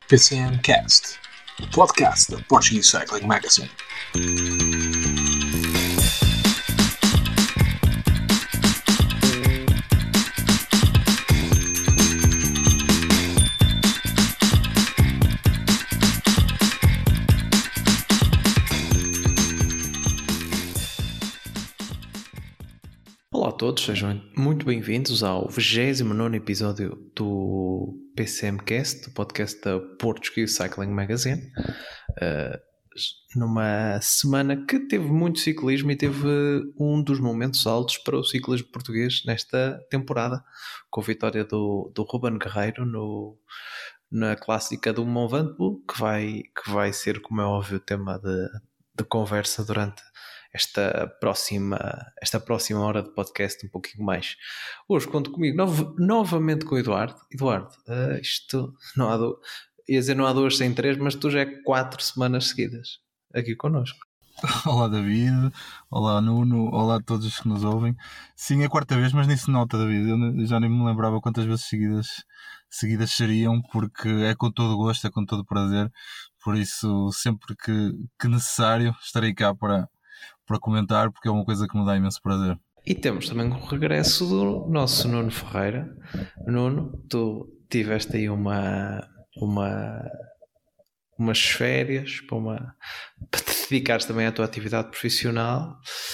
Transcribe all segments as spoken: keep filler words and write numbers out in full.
P C M Cast, o podcast da Portuguese Cycling Magazine. Olá a todos, sejam muito bem-vindos ao vigésimo nono episódio do P C M Cast, do podcast da Portuguese Cycling Magazine. Uh, numa semana que teve muito ciclismo e teve um dos momentos altos para o ciclismo português nesta temporada, com a vitória do, do Ruben Guerreiro no, na clássica do Mont Ventoux, que vai, que vai ser, como é óbvio, o tema de, de conversa durante esta próxima, esta próxima hora de podcast, um pouquinho mais. Hoje conto comigo no, novamente com o Eduardo. Eduardo, uh, isto não há do, ia dizer não há duas sem três, mas tu já é quatro semanas seguidas aqui connosco. Olá David, olá Nuno, olá a todos os que nos ouvem. Sim, é a quarta vez, mas nem se nota, David. Eu já nem me lembrava quantas vezes seguidas, seguidas seriam, porque é com todo o gosto, é com todo o prazer. Por isso, sempre que, que necessário, estarei cá para, para comentar, porque é uma coisa que me dá imenso prazer. E temos também o regresso do nosso Nuno Ferreira. Nuno, tu tiveste aí uma... uma umas férias para, uma, para te dedicares também à tua atividade profissional,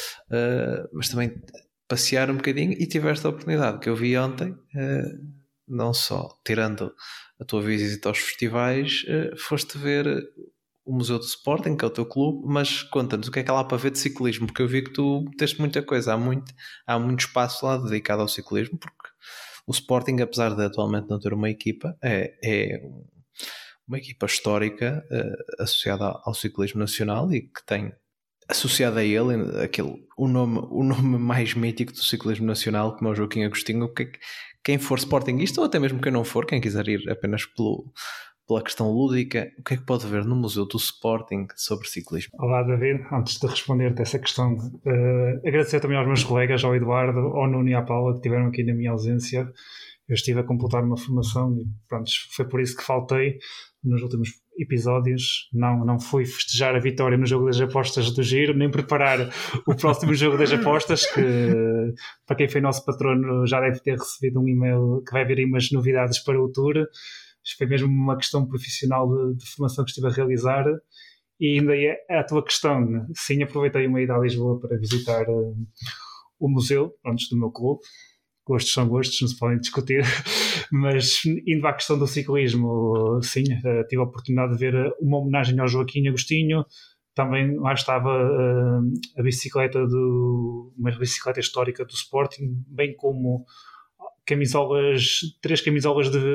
uh, mas também passear um bocadinho, e tiveste a oportunidade que eu vi ontem, uh, não só tirando a tua visita aos festivais, uh, foste ver o Museu do Sporting, que é o teu clube, mas conta-nos o que é que há lá para ver de ciclismo, porque eu vi que tu tens muita coisa, há muito, há muito espaço lá dedicado ao ciclismo, porque o Sporting, apesar de atualmente não ter uma equipa, é, é uma equipa histórica uh, associada ao ciclismo nacional e que tem associado a ele aquele, o, nome, o nome mais mítico do ciclismo nacional, como é o Joaquim Agostinho. Que, quem for sportinguista, ou até mesmo quem não for, quem quiser ir apenas pelo, pela questão lúdica, o que é que pode ver no Museu do Sporting sobre ciclismo? Olá David, antes de responder-te essa questão, uh, agradecer também aos meus colegas, ao Eduardo, ao Nuno e à Paula, que estiveram aqui na minha ausência. Eu estive a completar uma formação e pronto, foi por isso que faltei nos últimos episódios. Não, não fui festejar a vitória no jogo das apostas do Giro, nem preparar o próximo jogo das apostas, que para quem foi nosso patrono já deve ter recebido um e-mail que vai haver aí umas novidades para o Tour. Isto foi mesmo uma questão profissional de, de formação que estive a realizar. E ainda é a tua questão. Sim, aproveitei uma ida a Lisboa para visitar uh, o museu, antes do meu clube. Gostos são gostos, não se podem discutir, mas indo à questão do ciclismo, sim, uh, tive a oportunidade de ver uma homenagem ao Joaquim Agostinho. Também lá estava uh, a bicicleta do, uma bicicleta histórica do Sporting, bem como camisolas, três camisolas de,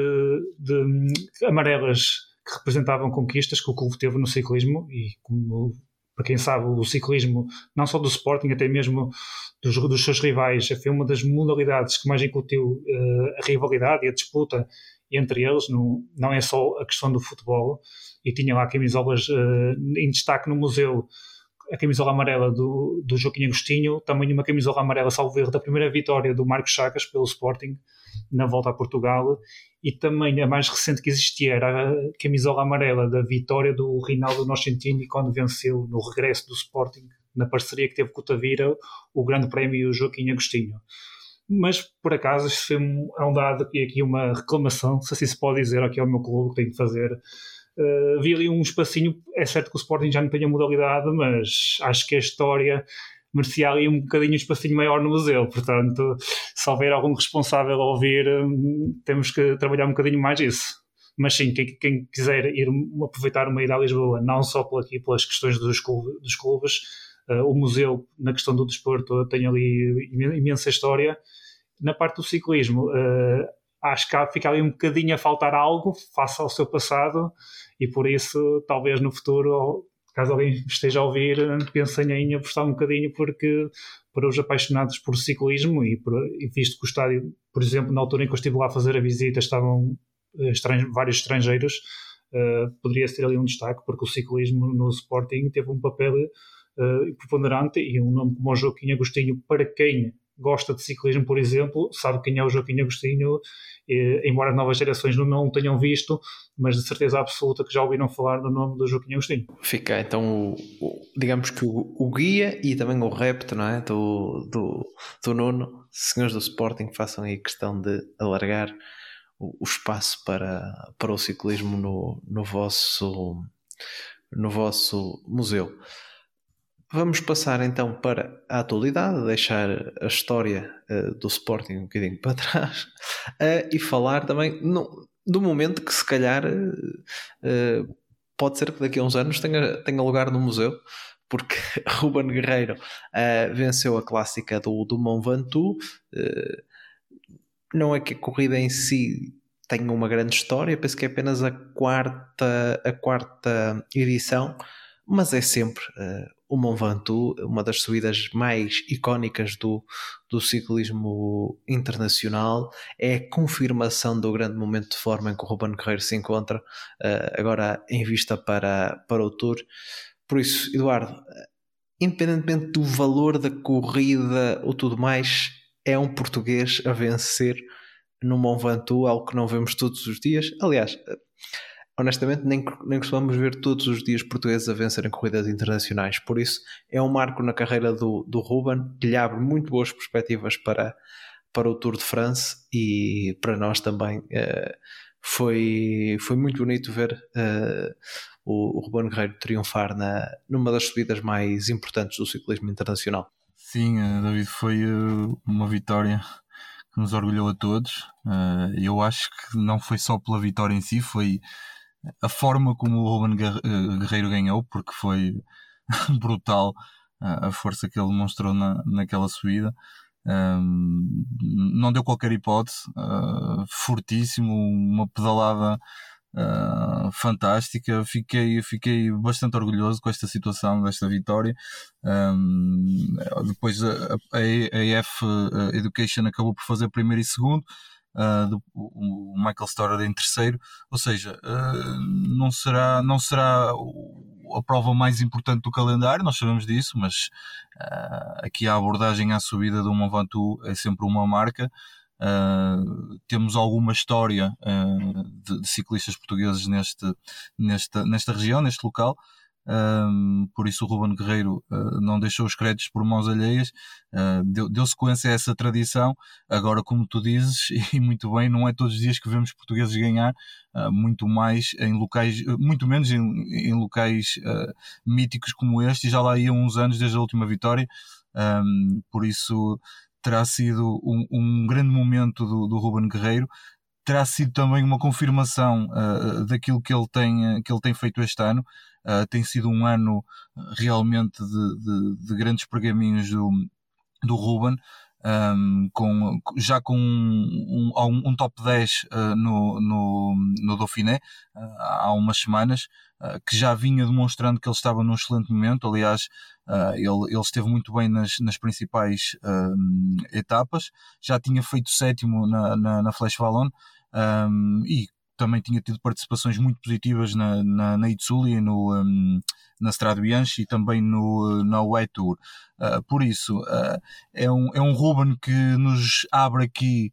de amarelas que representavam conquistas que o clube teve no ciclismo. E como para quem sabe, o ciclismo, não só do Sporting, até mesmo dos, dos seus rivais, foi uma das modalidades que mais incutiu uh, a rivalidade e a disputa entre eles. Não, não é só a questão do futebol. E tinha lá camisolas uh, em destaque no museu, a camisola amarela do, do Joaquim Agostinho, também uma camisola amarela, salvo erro, da primeira vitória do Marcos Chagas pelo Sporting na volta a Portugal, e também a mais recente que existia era a camisola amarela da vitória do Rinaldo Noscentini quando venceu no regresso do Sporting, na parceria que teve com o Tavira, o grande prémio Joaquim Agostinho. Mas, por acaso, isto foi um, é um dado e aqui uma reclamação, se assim se pode dizer, aqui ao meu clube, que tenho que fazer. Uh, vi ali um espacinho, é certo que o Sporting já não tem a modalidade, mas acho que a história merecia ali um bocadinho um espacinho maior no museu. Portanto, se houver algum responsável a ouvir, um, temos que trabalhar um bocadinho mais isso. Mas sim, quem, quem quiser ir aproveitar uma ida a Lisboa, não só por aqui, pelas questões dos clubes, dos clubes uh, o museu, na questão do desporto, tem ali imensa história. Na parte do ciclismo, uh, acho que fica ali um bocadinho a faltar algo face ao seu passado, e por isso, talvez no futuro, caso alguém esteja a ouvir, pensem em apostar um bocadinho, porque para os apaixonados por ciclismo, e, por, e visto que o estádio, por exemplo, na altura em que eu estive lá a fazer a visita, estavam estrange, vários estrangeiros, uh, poderia ser ali um destaque, porque o ciclismo no Sporting teve um papel uh, preponderante, e um nome como o Joaquim Agostinho, para quem gosta de ciclismo, por exemplo, sabe quem é o Joaquim Agostinho, e, embora novas gerações não, não o tenham visto, mas de certeza absoluta que já ouviram falar no nome do Joaquim Agostinho. Fica então, o, o, digamos que o, o guia e também o repto, não é? do, do, do Nuno, senhores do Sporting, façam aí questão de alargar o, o espaço para, para o ciclismo no, no, vosso, no vosso museu. Vamos passar então para a atualidade, deixar a história uh, do Sporting um bocadinho para trás uh, e falar também no, do momento que se calhar uh, pode ser que daqui a uns anos tenha, tenha lugar no museu, porque Ruben Guerreiro uh, venceu a clássica do, do Mont Ventoux. Uh, não é que a corrida em si tenha uma grande história, penso que é apenas a quarta, a quarta edição, mas é sempre... Uh, o Mont Ventoux, uma das subidas mais icónicas do, do ciclismo internacional, é a confirmação do grande momento de forma em que o Ruben Guerreiro se encontra, uh, agora em vista para, para o Tour. Por isso, Eduardo, independentemente do valor da corrida ou tudo mais, é um português a vencer no Mont Ventoux, algo que não vemos todos os dias. Aliás, honestamente, nem, nem costumamos ver todos os dias portugueses a vencerem corridas internacionais. Por isso, é um marco na carreira do, do Ruben, que lhe abre muito boas perspectivas para, para o Tour de France, e para nós também uh, foi, foi muito bonito ver uh, o, o Ruben Guerreiro triunfar na, numa das subidas mais importantes do ciclismo internacional. Sim, David, foi uh, uma vitória que nos orgulhou a todos. Uh, eu acho que não foi só pela vitória em si, foi a forma como o Ruben Guerreiro ganhou, porque foi brutal a força que ele demonstrou na, naquela subida. Um, não deu qualquer hipótese, uh, fortíssimo, uma pedalada uh, fantástica. Fiquei, fiquei bastante orgulhoso com esta situação, desta vitória. Um, depois a, a, a F Education acabou por fazer primeiro e segundo. Uh, do, o Michael Storer em terceiro, ou seja, uh, não será, não será a prova mais importante do calendário, nós sabemos disso, mas uh, aqui a abordagem à subida do Mont Ventoux é sempre uma marca. Uh, temos alguma história uh, de, de ciclistas portugueses neste, nesta, nesta região, neste local. Um, por isso o Ruben Guerreiro uh, não deixou os créditos por mãos alheias, uh, deu, deu sequência a essa tradição. Agora, como tu dizes, e muito bem, não é todos os dias que vemos portugueses ganhar, uh, muito mais em locais, muito menos em, em locais uh, míticos como este, e já lá iam uns anos desde a última vitória. Um, por isso terá sido um, um grande momento do, do Ruben Guerreiro. Terá sido também uma confirmação uh, daquilo que ele tem, que ele tem feito este ano. Uh, tem sido um ano realmente de, de, de grandes pergaminhos do, do Ruben, um, com, já com um, um, um top dez uh, no, no, no Dauphiné uh, há umas semanas, uh, que já vinha demonstrando que ele estava num excelente momento. Aliás, uh, ele, ele esteve muito bem nas, nas principais uh, etapas, já tinha feito sétimo na, na, na Flèche Wallonne, um, e também tinha tido participações muito positivas na, na, na Itzulia, no, um, na Strade Bianche e também no, na U A E Tour. Uh, por isso, uh, é, um, é um Ruben que nos abre aqui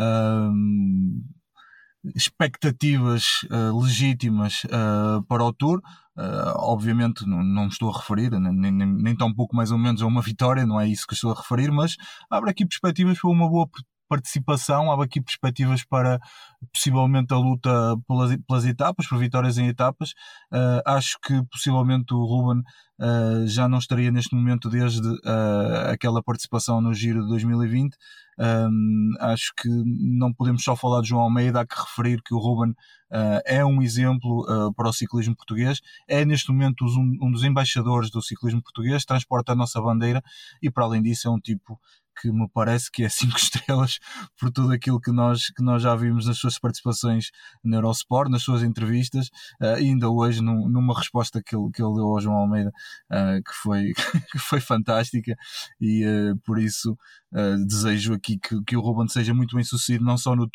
um, expectativas uh, legítimas uh, para o Tour. Uh, obviamente não, não me estou a referir, nem, nem, nem tão pouco mais ou menos a uma vitória, não é isso que estou a referir, mas abre aqui perspectivas para uma boa participação, há aqui perspectivas para possivelmente a luta pelas, pelas etapas, por vitórias em etapas. Uh, acho que possivelmente o Ruben uh, já não estaria neste momento desde uh, aquela participação no Giro de dois mil e vinte. Um, acho que não podemos só falar de João Almeida, há que referir que o Ruben uh, é um exemplo uh, para o ciclismo português, é neste momento um, um dos embaixadores do ciclismo português, transporta a nossa bandeira e, para além disso, é um tipo que me parece que é cinco estrelas por tudo aquilo que nós, que nós já vimos nas suas participações na Eurosport, nas suas entrevistas, uh, e ainda hoje num, numa resposta que ele, que ele deu ao João Almeida, uh, que, foi, que foi fantástica, e uh, por isso uh, desejo aqui que, que o Ruben seja muito bem sucedido, não só no Tour,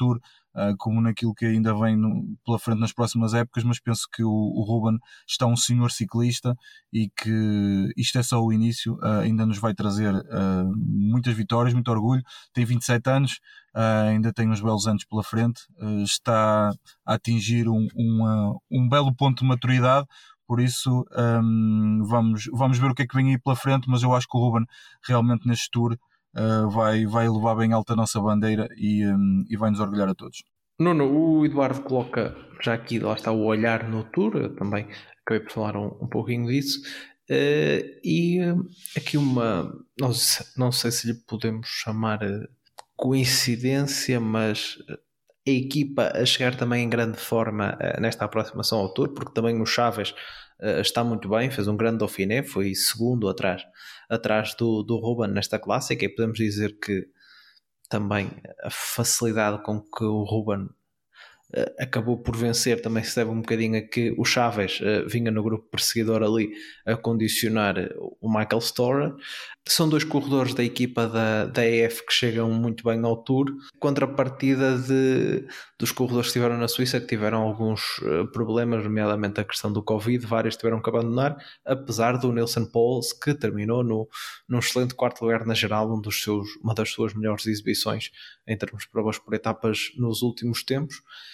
uh, como naquilo que ainda vem no, pela frente nas próximas épocas, mas penso que o, o Ruben está um senhor ciclista e que isto é só o início, uh, ainda nos vai trazer uh, muitas vitórias, muito orgulho. Tem vinte e sete anos, uh, ainda tem uns belos anos pela frente, uh, está a atingir um, um, uh, um belo ponto de maturidade. Por isso, um, vamos, vamos ver o que é que vem aí pela frente, mas eu acho que o Ruben realmente neste Tour uh, vai, vai levar bem alta a nossa bandeira e, um, e vai nos orgulhar a todos. Nuno, o Eduardo coloca já aqui, lá está o olhar no Tour, eu também acabei por falar um, um pouquinho disso, uh, e uh, aqui uma, não sei, não sei se lhe podemos chamar uh, coincidência, mas... Uh, a equipa a chegar também em grande forma uh, nesta aproximação ao Tour, porque também o Chaves uh, está muito bem, fez um grande Dauphiné, foi segundo atrás, atrás do, do Ruben nesta clássica, e podemos dizer que também a facilidade com que o Ruben Uh, acabou por vencer também se deve um bocadinho a que o Chaves uh, vinha no grupo perseguidor ali a condicionar o Michael Storer. São dois corredores da equipa da, da E F que chegam muito bem ao Tour, contrapartida de, dos corredores que estiveram na Suíça, que tiveram alguns uh, problemas, nomeadamente a questão do Covid, vários tiveram que abandonar, apesar do Nilsen Pauls, que terminou no, num excelente quarto lugar na geral, um dos seus, uma das suas melhores exibições em termos de provas por etapas nos últimos tempos.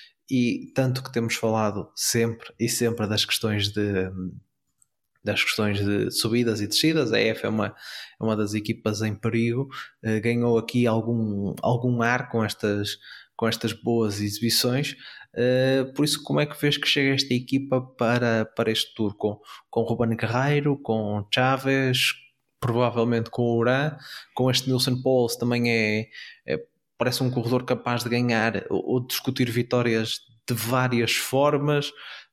E tanto que temos falado sempre e sempre das questões de das questões de subidas e descidas, a E F é uma, é uma das equipas em perigo, uh, ganhou aqui algum, algum ar com estas, com estas boas exibições, uh, por isso como é que vês que chega esta equipa para, para este Tour, com, com Ruben Guerreiro, com Chaves, provavelmente com o Uran, com este Nilsen Pauls também é, é parece um corredor capaz de ganhar ou de discutir vitórias de várias formas.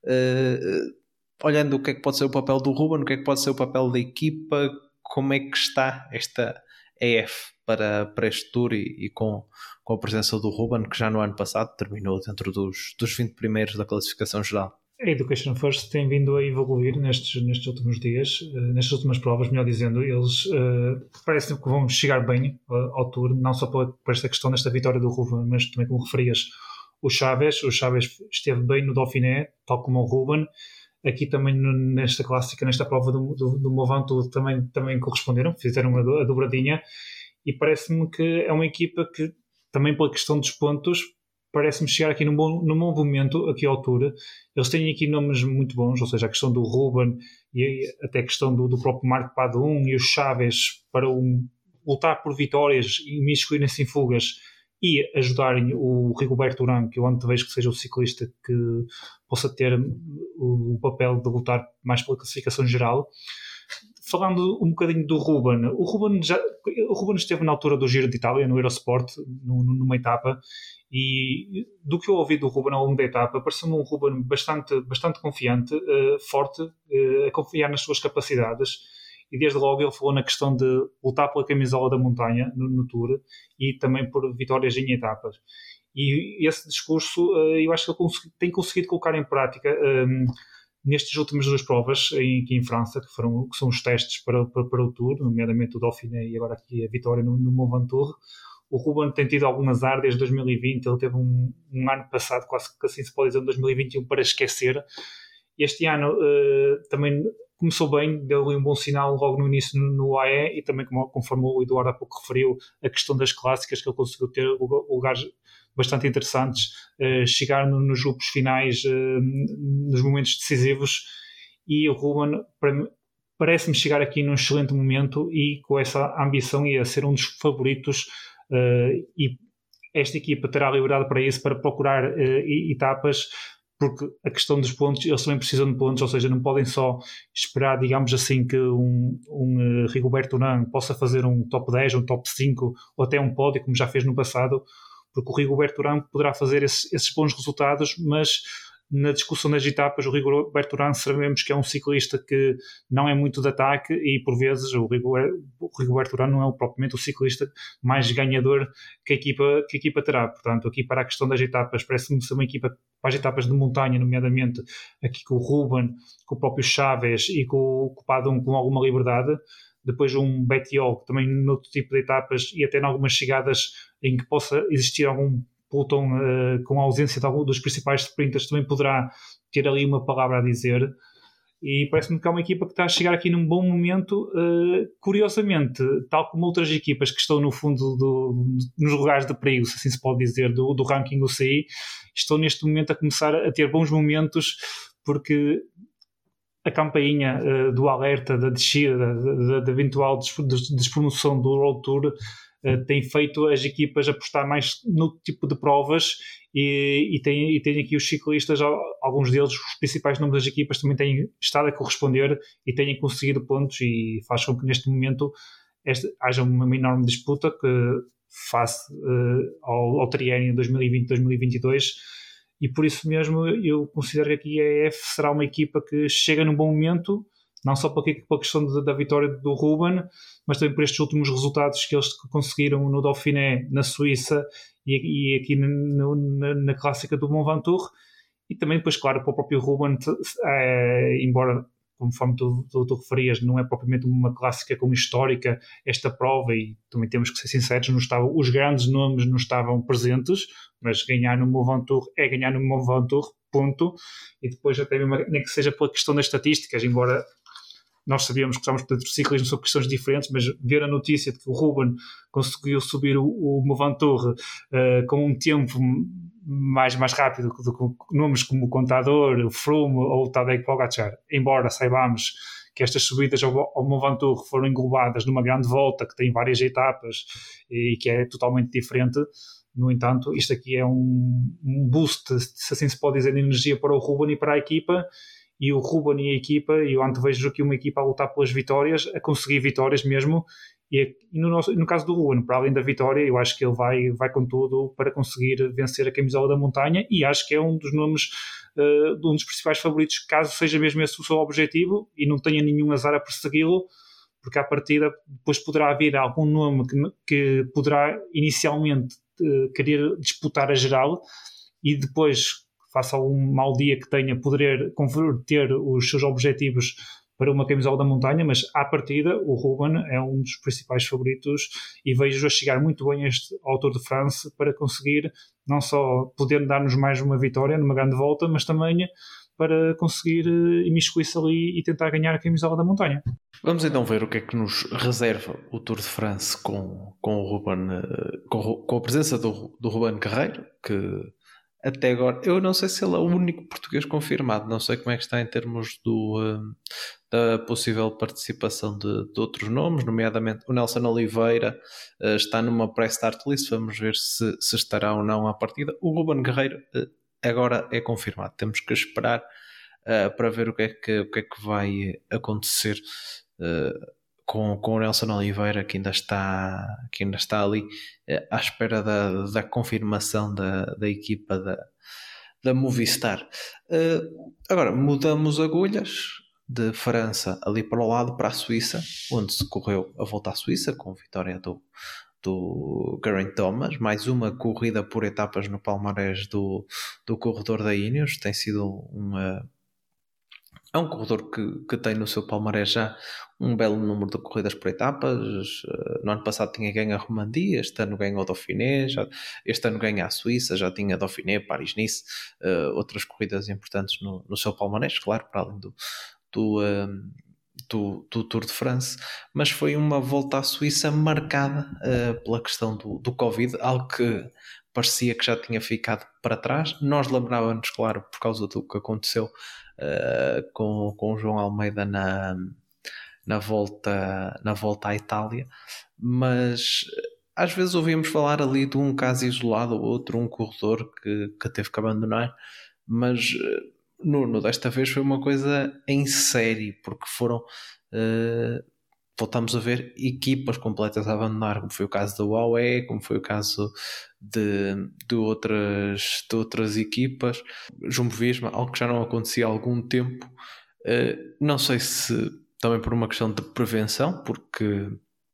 Uh, olhando o que é que pode ser o papel do Ruben, o que é que pode ser o papel da equipa, como é que está esta E F para, para este Tour e, e com, com a presença do Ruben, que já no ano passado terminou dentro dos, dos vinte primeiros da classificação geral. A Education First tem vindo a evoluir nestes, nestes últimos dias, uh, nestas últimas provas, melhor dizendo, eles uh, parece que vão chegar bem uh, ao Tour, não só por, por esta questão desta vitória do Ruben, mas também como referias o Chaves, o Chaves esteve bem no Dauphiné, tal como o Ruben, aqui também nesta clássica, nesta prova do, do, do Mont Ventoux também, também corresponderam, fizeram a, a dobradinha, e parece-me que é uma equipa que também pela questão dos pontos parece-me chegar aqui num bom, num bom momento aqui à altura. Eles têm aqui nomes muito bons, ou seja, a questão do Ruben e até a questão do, do próprio Marco Padun e os Chaves para um, lutar por vitórias e imiscuírem-se em fugas e ajudarem o Rigoberto Urán, que eu antevejo que seja o ciclista que possa ter o papel de lutar mais pela classificação geral. Falando um bocadinho do Ruben, o Ruben, já, o Ruben esteve na altura do Giro de Itália, no Eurosport, no, numa etapa, e do que eu ouvi do Ruben ao longo da etapa, pareceu-me um Ruben bastante, bastante confiante, uh, forte, uh, a confiar nas suas capacidades, e desde logo ele falou na questão de lutar pela camisola da montanha no, no Tour e também por vitórias em etapas. E esse discurso uh, eu acho que ele consegui, tem conseguido colocar em prática um, nestas últimas duas provas em, aqui em França, que, foram, que são os testes para, para, para o Tour, nomeadamente o Dauphiné e agora aqui a vitória no, no Mont Ventoux. O Ruben tem tido algum azar desde dois mil e vinte, ele teve um, um ano passado, quase que assim se pode dizer, um dois mil e vinte e um para esquecer. Este ano uh, também começou bem, deu um bom sinal logo no início no, no A E, e também, como, conforme o Eduardo há pouco referiu, a questão das clássicas, que ele conseguiu ter lugares bastante interessantes, uh, chegar no, nos grupos finais, uh, nos momentos decisivos, e o Ruben para, parece-me chegar aqui num excelente momento e com essa ambição e a ser um dos favoritos, uh, e esta equipa terá liberdade para isso, para procurar uh, etapas, porque a questão dos pontos, eles também precisam de pontos, ou seja, não podem só esperar, digamos assim, que um, um uh, Rigoberto Urán possa fazer um top dez, um top cinco, ou até um pódio, como já fez no passado, porque o Rigoberto Urán poderá fazer esse, esses bons resultados, mas na discussão das etapas, o Rigoberto Urán sabemos que é um ciclista que não é muito de ataque e, por vezes, o Rigoberto Urán não é propriamente o ciclista mais ganhador que a equipa, que a equipa terá. Portanto, aqui para a questão das etapas, parece-me ser uma equipa para as etapas de montanha, nomeadamente aqui com o Ruben, com o próprio Chaves e com o Padun com alguma liberdade. Depois um Bettiol, também noutro tipo de etapas e até em algumas chegadas em que possa existir algum disputam uh, com a ausência de algum dos principais sprinters, também poderá ter ali uma palavra a dizer. E parece-me que é uma equipa que está a chegar aqui num bom momento, uh, curiosamente, tal como outras equipas que estão no fundo do, nos lugares de perigo, se assim se pode dizer, do, do ranking U C I, estão neste momento a começar a ter bons momentos, porque a campainha uh, do alerta da descida, da, da, da eventual despromoção do World Tour, uh, tem feito as equipas apostar mais no tipo de provas, e, e, tem, e tem aqui os ciclistas, alguns deles, os principais nomes das equipas, também têm estado a corresponder e têm conseguido pontos, e faz com que neste momento este, haja uma enorme disputa que face uh, ao, ao triênio dois mil e vinte a dois mil e vinte e dois. E por isso mesmo eu considero que aqui a E F será uma equipa que chega num bom momento, não só pela questão da, da vitória do Ruben, mas também por estes últimos resultados que eles conseguiram no Dauphiné, na Suíça, e, e aqui no, na, na clássica do Mont Ventoux. E também, depois, claro, para o próprio Ruben, é, embora, conforme tu, tu, tu referias, não é propriamente uma clássica como histórica esta prova, e também temos que ser sinceros, não estavam, os grandes nomes não estavam presentes, mas ganhar no Mont Ventoux é ganhar no Mont Ventoux, ponto. E depois até mesmo, nem que seja pela questão das estatísticas, embora nós sabíamos que estávamos para ciclismo, são questões diferentes, mas ver a notícia de que o Ruben conseguiu subir o, o Mont Ventoux uh, com um tempo mais, mais rápido do que nomes como o Contador, o Froome ou o Tadej Pogacar, embora saibamos que estas subidas ao, ao Mont Ventoux foram englobadas numa grande volta que tem várias etapas e que é totalmente diferente. No entanto, isto aqui é um, um boost, se assim se pode dizer, de energia para o Ruben e para a equipa. E o Ruben e a equipa, e eu antevejo aqui uma equipa a lutar pelas vitórias, a conseguir vitórias mesmo, e, e no, nosso, no caso do Ruben, para além da vitória, eu acho que ele vai, vai com tudo para conseguir vencer a camisola da montanha, e acho que é um dos nomes, uh, um dos principais favoritos, caso seja mesmo esse o seu objetivo, e não tenha nenhum azar a persegui-lo, porque à partida depois poderá haver algum nome que, que poderá inicialmente uh, querer disputar a geral, e depois, face a um mau dia que tenha, poder converter os seus objetivos para uma camisola da montanha, mas à partida o Ruben é um dos principais favoritos, e vejo-o a chegar muito bem este ao Tour de France para conseguir não só poder dar-nos mais uma vitória numa grande volta, mas também para conseguir imiscuir-se ali e tentar ganhar a camisola da montanha. Vamos então ver o que é que nos reserva o Tour de France com, com o Ruben, com, com a presença do, do Ruben Carreiro, que até agora, eu não sei se ele é o único português confirmado, não sei como é que está em termos do, uh, da possível participação de, de outros nomes, nomeadamente o Nelson Oliveira uh, está numa pré-start list, vamos ver se, se estará ou não à partida. O Ruben Guerreiro uh, agora é confirmado, temos que esperar uh, para ver o que é que, o que, é que vai acontecer uh, Com, com o Nelson Oliveira, que ainda está, que ainda está ali eh, à espera da, da confirmação da, da equipa da, da Movistar. Uh, agora, mudamos agulhas de França ali para o lado, para a Suíça, onde se correu a volta à Suíça, com a vitória do, do Geraint Thomas, mais uma corrida por etapas no palmarés do, do corredor da Ineos. Tem sido uma... É um corredor que, que tem no seu palmarés já um belo número de corridas por etapas. No ano passado tinha ganho a Romandie, este ano ganha o Dauphiné, já, este ano ganha a Suíça, já tinha Dauphiné, Paris-Nice, uh, outras corridas importantes no, no seu palmarés, claro, para além do, do, uh, do, do Tour de France. Mas foi uma volta à Suíça marcada uh, pela questão do, do Covid, algo que parecia que já tinha ficado para trás. Nós lembrávamos, claro, por causa do que aconteceu Uh, com, com o João Almeida na, na, volta, na volta à Itália, mas às vezes ouvíamos falar ali de um caso isolado ou outro, um corredor que, que teve que abandonar, mas Nuno, desta vez foi uma coisa em série, porque foram uh, voltamos a ver equipas completas a abandonar, como foi o caso da U A E, como foi o caso de, de, outras, de outras equipas. Jumbo-Visma, algo que já não acontecia há algum tempo. Uh, não sei se também por uma questão de prevenção, porque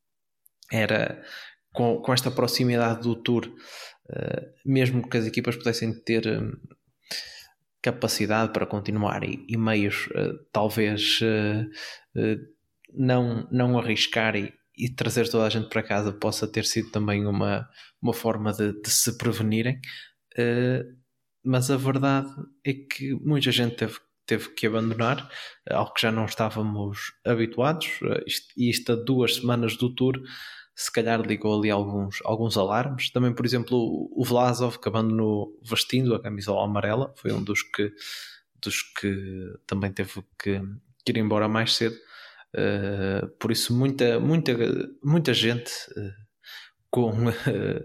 era com, com esta proximidade do Tour, uh, mesmo que as equipas pudessem ter um, capacidade para continuar e, e meios, uh, talvez uh, uh, não, não arriscar e, e trazer toda a gente para casa possa ter sido também uma, uma forma de, de se prevenirem, uh, mas a verdade é que muita gente teve, teve que abandonar, algo que já não estávamos habituados, uh, isto, e isto a duas semanas do Tour se calhar ligou ali alguns, alguns alarmes. Também, por exemplo, o, o Vlasov, que abandonou vestindo a camisola amarela, foi um dos que, dos que também teve que, que ir embora mais cedo. Uh, por isso muita, muita, muita gente uh, com, uh,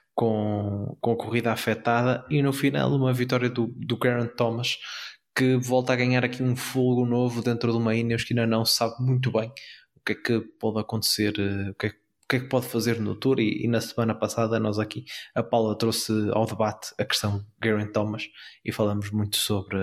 com, com a corrida afetada, e no final uma vitória do, do Geraint Thomas, que volta a ganhar aqui um fogo novo dentro de uma Ineos que ainda não se sabe muito bem o que é que pode acontecer, uh, o que é que o que é que pode fazer no Tour, e, e na semana passada nós aqui, a Paula trouxe ao debate a questão Geraint Thomas e falamos muito sobre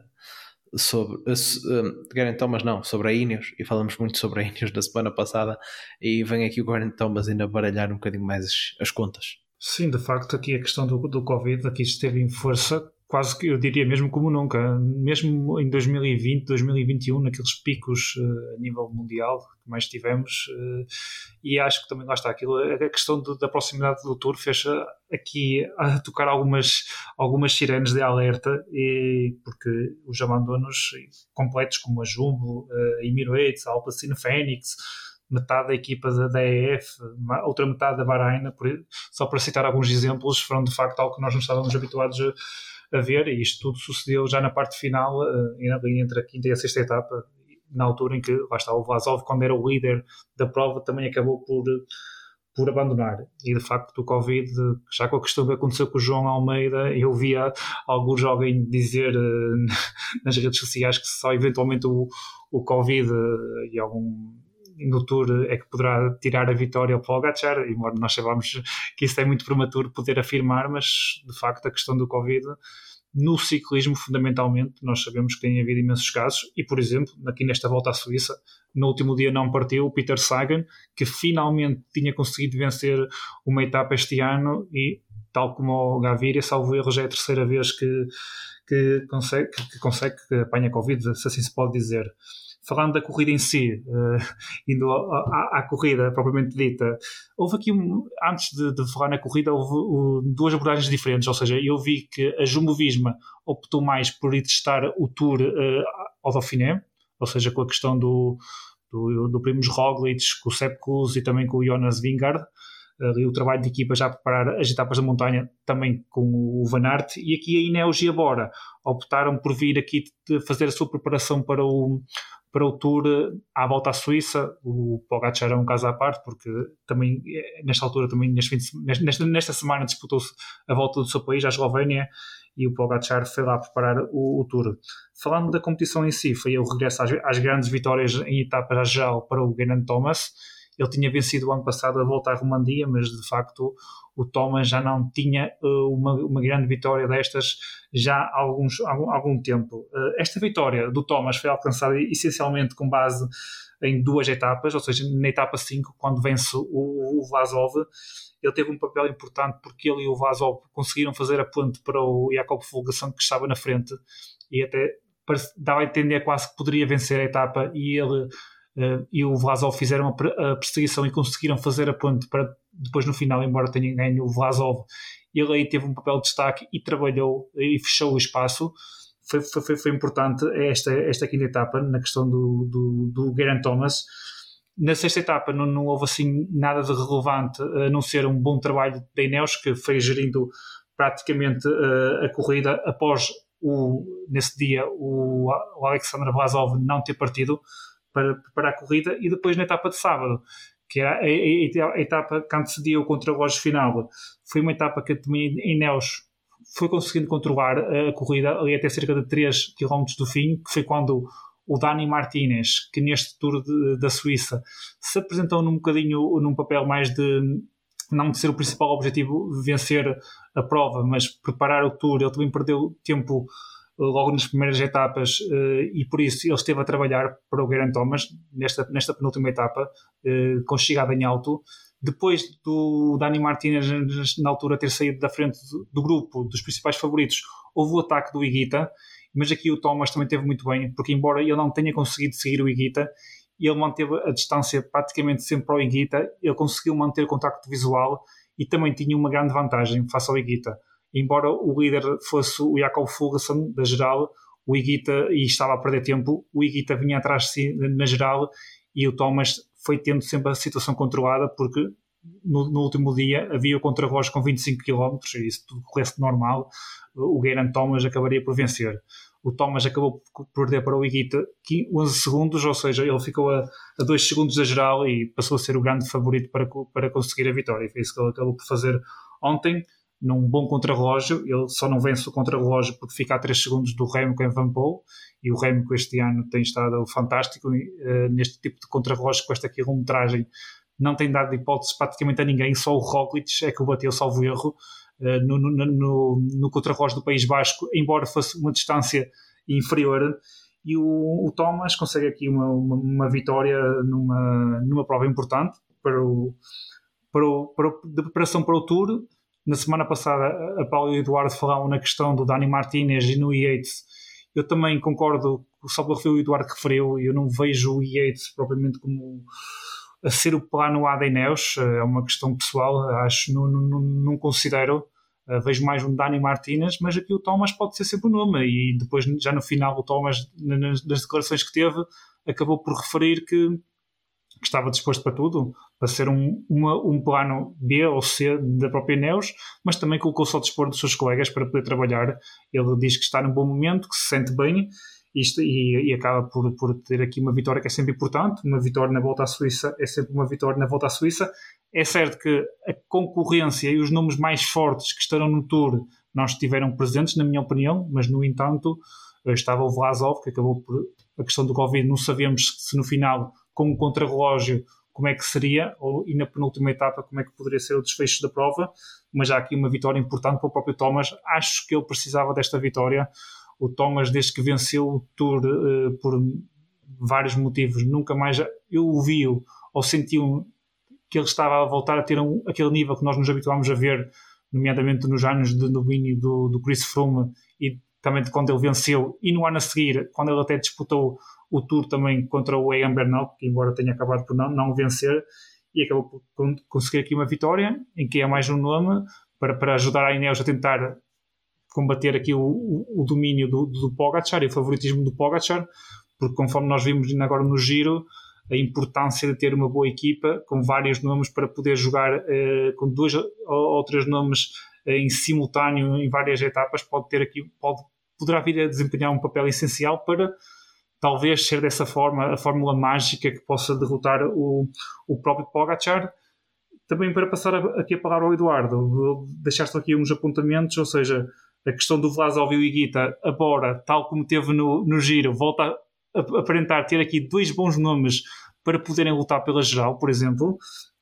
sobre uh, uh, Geraint Thomas não, sobre a Ineos, e falamos muito sobre a Ineos da semana passada, e vem aqui o Geraint Thomas ainda baralhar um bocadinho mais as, as contas. Sim, de facto aqui a questão do, do Covid aqui esteve em força, quase que eu diria mesmo como nunca, mesmo em dois mil e vinte, dois mil e vinte e um, naqueles picos uh, a nível mundial que mais tivemos, uh, e acho que também lá está aquilo, a questão do, da proximidade do Tour fez aqui a tocar algumas, algumas sirenes de alerta, e, porque os abandonos completos como a Jumbo, a Emirates, a Alpecin Fenix, metade da equipa da D E F, outra metade da Bahrein, só para citar alguns exemplos, foram de facto algo que nós não estávamos habituados a a ver, e isto tudo sucedeu já na parte final, entre a quinta e a sexta etapa, na altura em que, lá está, o Vlasov, quando era o líder da prova, também acabou por, por abandonar. E de facto o Covid, já com a questão que aconteceu com o João Almeida, eu via alguns jovens dizer nas redes sociais que só eventualmente o, o Covid e algum no Tour é que poderá tirar a vitória ao Pogačar, embora nós saibamos que isso é muito prematuro poder afirmar, mas de facto a questão do Covid no ciclismo, fundamentalmente, nós sabemos que tem havido imensos casos, e por exemplo, aqui nesta volta à Suíça, no último dia não partiu o Peter Sagan, que finalmente tinha conseguido vencer uma etapa este ano, e tal como o Gaviria, salvo erro, já é a terceira vez que, que, consegue, que, que consegue que apanha Covid, se assim se pode dizer. Falando da corrida em si, uh, indo à, à corrida propriamente dita, houve aqui, um, antes de, de falar na corrida, houve uh, duas abordagens diferentes, ou seja, eu vi que a Jumbo-Visma optou mais por ir testar o Tour uh, ao Dauphiné, ou seja, com a questão do, do, do Primož Roglič, com o Sepp Kuss e também com o Jonas Vingegaard, ali o trabalho de equipa já a preparar as etapas da montanha também com o Van Aert, e aqui a Ineos e a Bora optaram por vir aqui fazer a sua preparação para o para o Tour à volta à Suíça. O Pogačar é um caso à parte, porque também nesta altura, também neste, nesta, nesta semana disputou-se a volta do seu país, à Eslovénia, e o Pogačar foi lá preparar o, o Tour. Falando da competição em si, foi o regresso às, às grandes vitórias em etapas à geral para o Geraint Thomas. Ele tinha vencido o ano passado a volta à Romandia, mas de facto o Thomas já não tinha uh, uma, uma grande vitória destas já há alguns, algum, algum tempo. Uh, esta vitória do Thomas foi alcançada essencialmente com base em duas etapas, ou seja, na etapa cinco, quando vence o, o Vlasov, ele teve um papel importante porque ele e o Vlasov conseguiram fazer a ponte para o Jakob Fuglsang, que estava na frente, e até dava a entender quase que poderia vencer a etapa, e ele Uh, e o Vlasov fizeram a perseguição e conseguiram fazer a ponte para depois no final, embora tenha ganho o Vlasov, ele aí teve um papel de destaque e trabalhou e fechou o espaço. Foi, foi, foi importante esta, esta quinta etapa na questão do, do, do Geraint Thomas. Na sexta etapa não, não houve assim nada de relevante, a não ser um bom trabalho da Ineos, que foi gerindo praticamente uh, a corrida após o, nesse dia o, o Alexander Vlasov não ter partido para preparar a corrida. E depois na etapa de sábado, que era a, a, a etapa que antecedia o contrarrelógio final, foi uma etapa que também em Ineos foi conseguindo controlar a corrida ali até cerca de três quilómetros do fim, que foi quando o Dani Martínez, que neste Tour de, da Suíça se apresentou num bocadinho num papel mais de não de ser o principal objetivo vencer a prova, mas preparar o Tour. Ele também perdeu tempo logo nas primeiras etapas, e por isso ele esteve a trabalhar para o Geraint Thomas nesta, nesta penúltima etapa, com chegada em alto. Depois do Dani Martínez na altura ter saído da frente do, do grupo dos principais favoritos, houve o ataque do Higuita, mas aqui o Thomas também teve muito bem, porque embora ele não tenha conseguido seguir o Higuita, e ele manteve a distância praticamente sempre para o Higuita. Ele conseguiu manter o contacto visual e também tinha uma grande vantagem face ao Higuita. Embora o líder fosse o Jakob Fuglsang da geral, o Higuita, e estava a perder tempo, o Higuita vinha atrás de si na geral e o Thomas foi tendo sempre a situação controlada, porque no, no último dia havia o contrarrelógio com vinte e cinco quilómetros e isso tudo corresse normal, o Geraint Thomas acabaria por vencer. O Thomas acabou por perder para o Higuita onze segundos, ou seja, ele ficou a, a dois segundos da geral e passou a ser o grande favorito para, para conseguir a vitória. Foi isso que ele acabou por fazer ontem, num bom contrarrelógio. Ele só não vence o contrarrelógio porque fica a três segundos do Remco em Van Poel, e o Remco este ano tem estado fantástico uh, neste tipo de contrarrelógio, com esta quilometragem não tem dado hipóteses praticamente a ninguém, só o Roglic é que o bateu, salvo erro, uh, no, no, no, no contrarrelógio do País Basco, embora fosse uma distância inferior. E o, o Thomas consegue aqui uma, uma, uma vitória numa, numa prova importante para o, para o, para o, de preparação para o Tour. Na semana passada a Paulo e o Eduardo falaram na questão do Dani Martínez e no Yates. Eu também concordo, só pelo que o Eduardo referiu, eu não vejo o Yates propriamente como a ser o plano A da Ineos, é uma questão pessoal, acho, não, não, não considero, vejo mais um Dani Martínez, mas aqui o Thomas pode ser sempre o nome, e depois já no final o Thomas, nas, nas declarações que teve, acabou por referir que, que estava disposto para tudo, para ser um, uma, um plano B ou C da própria Ineos, mas também colocou-se ao dispor dos seus colegas para poder trabalhar. Ele diz que está num bom momento, que se sente bem, isto, e, e acaba por, por ter aqui uma vitória que é sempre importante. Uma vitória na Volta à Suíça é sempre uma vitória na Volta à Suíça. É certo que a concorrência e os nomes mais fortes que estarão no Tour não estiveram presentes, na minha opinião, mas no entanto estava o Vlasov, que acabou por a questão do Covid, não sabemos se no final, com o contrarrelógio, como é que seria, ou, e na penúltima etapa como é que poderia ser o desfecho da prova, mas já aqui uma vitória importante para o próprio Thomas. Acho que ele precisava desta vitória. O Thomas, desde que venceu o Tour uh, por vários motivos, nunca mais eu o vi ou senti um, que ele estava a voltar a ter um, aquele nível que nós nos habituámos a ver, nomeadamente nos anos de domínio do, do Chris Froome, e também de quando ele venceu, e no ano a seguir, quando ele até disputou o Tour também contra o Egan Bernal, que embora tenha acabado por não, não vencer, e acabou por conseguir aqui uma vitória, em que é mais um nome para, para ajudar a Ineos a tentar combater aqui o, o, o domínio do, do Pogačar e o favoritismo do Pogačar, porque conforme nós vimos agora no Giro, a importância de ter uma boa equipa com vários nomes para poder jogar eh, com dois ou, ou três nomes eh, em simultâneo em várias etapas pode ter aqui, pode, poderá vir a desempenhar um papel essencial para talvez ser dessa forma a fórmula mágica que possa derrotar o, o próprio Pogačar. Também para passar aqui a palavra ao Eduardo, vou deixar só aqui uns apontamentos, ou seja, a questão do Vlasov e o Higuita, agora, tal como teve no, no Giro, volta a, a aparentar ter aqui dois bons nomes para poderem lutar pela geral, por exemplo.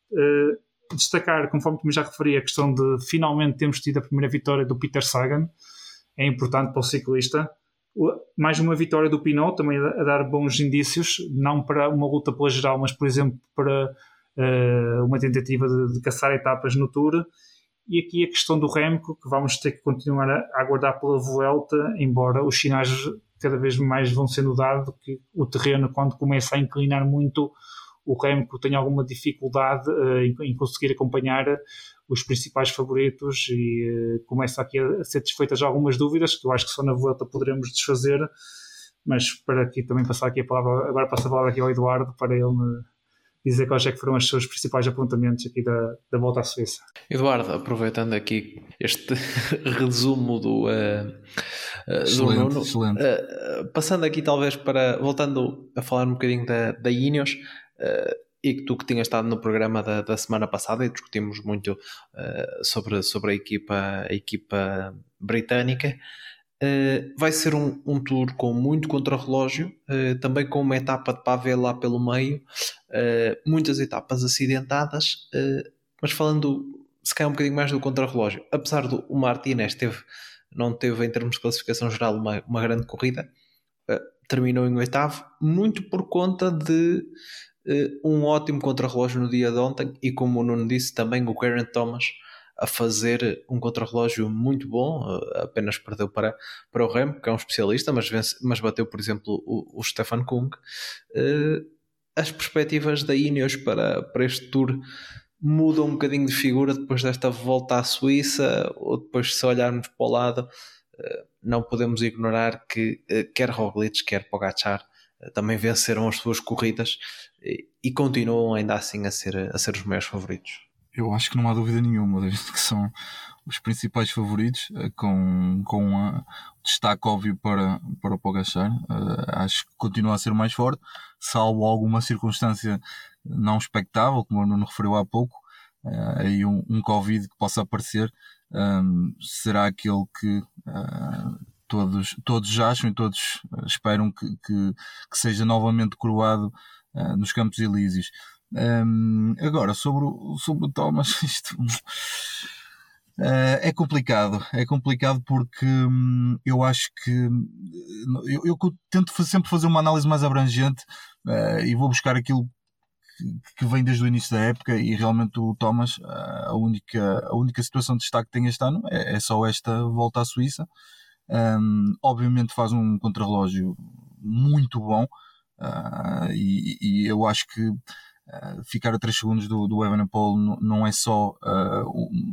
Uh, destacar, conforme também já referi, a questão de finalmente termos tido a primeira vitória do Peter Sagan, é importante para o ciclista. Mais uma vitória do Pinot, também a dar bons indícios, não para uma luta pela geral, mas por exemplo para uh, uma tentativa de, de caçar etapas no Tour. E aqui a questão do Remco, que vamos ter que continuar a aguardar pela Vuelta, embora os sinais cada vez mais vão sendo dados, que o terreno, quando começa a inclinar muito, o Remco tem alguma dificuldade uh, em, em conseguir acompanhar os principais favoritos, e uh, começa aqui a, a ser desfeitas algumas dúvidas, que eu acho que só na Vuelta poderemos desfazer. Mas para aqui também passar aqui a palavra, agora passo a palavra aqui ao Eduardo para ele me dizer quais é que foram os seus principais apontamentos aqui da, da Volta à Suíça. Eduardo, aproveitando aqui este resumo do, uh, uh, excelente, do Nuno, excelente. Uh, passando aqui talvez para, voltando a falar um bocadinho da, da Ineos, uh, e que tu que tinhas estado no programa da, da semana passada e discutimos muito uh, sobre, sobre a equipa, a equipa britânica. Uh, vai ser um, um tour com muito contrarrelógio, uh, também com uma etapa de pavé lá pelo meio, uh, muitas etapas acidentadas, uh, mas falando se calhar um bocadinho mais do contrarrelógio, apesar do o Martínez teve, não teve em termos de classificação geral uma, uma grande corrida, uh, terminou em oitavo, muito por conta de uh, um ótimo contrarrelógio no dia de ontem, e como o Nuno disse, também o Geraint Thomas a fazer um contrarrelógio muito bom, apenas perdeu para, para o Remco, que é um especialista, mas, vence, mas bateu, por exemplo, o, o Stefan Kung. Uh, as perspectivas da Ineos para, para este Tour mudam um bocadinho de figura depois desta volta à Suíça, ou depois, se olharmos para o lado, não podemos ignorar que quer Roglic, quer Pogačar também venceram as suas corridas e continuam ainda assim a ser, a ser os maiores favoritos. Eu acho que não há dúvida nenhuma que são os principais favoritos, com, com a, destaque óbvio para, para o Pogačar. Uh, acho que continua a ser mais forte, salvo alguma circunstância não expectável, como o Nuno referiu há pouco, uh, aí um, um Covid que possa aparecer, um, será aquele que uh, todos, todos acham e todos esperam que, que, que seja novamente coroado uh, nos Campos Elíseos. Um, agora, sobre o, sobre o Thomas, isto uh, é complicado, é complicado porque um, eu acho que eu, eu tento sempre fazer uma análise mais abrangente uh, e vou buscar aquilo que, que vem desde o início da época, e realmente o Thomas, uh, a, única, a única situação de destaque que tem este ano é, é só esta volta à Suíça. Um, obviamente faz um contrarrelógio muito bom, uh, e, e eu acho que uh, ficar a três segundos do, do Evenepoel não, não é só uh, um,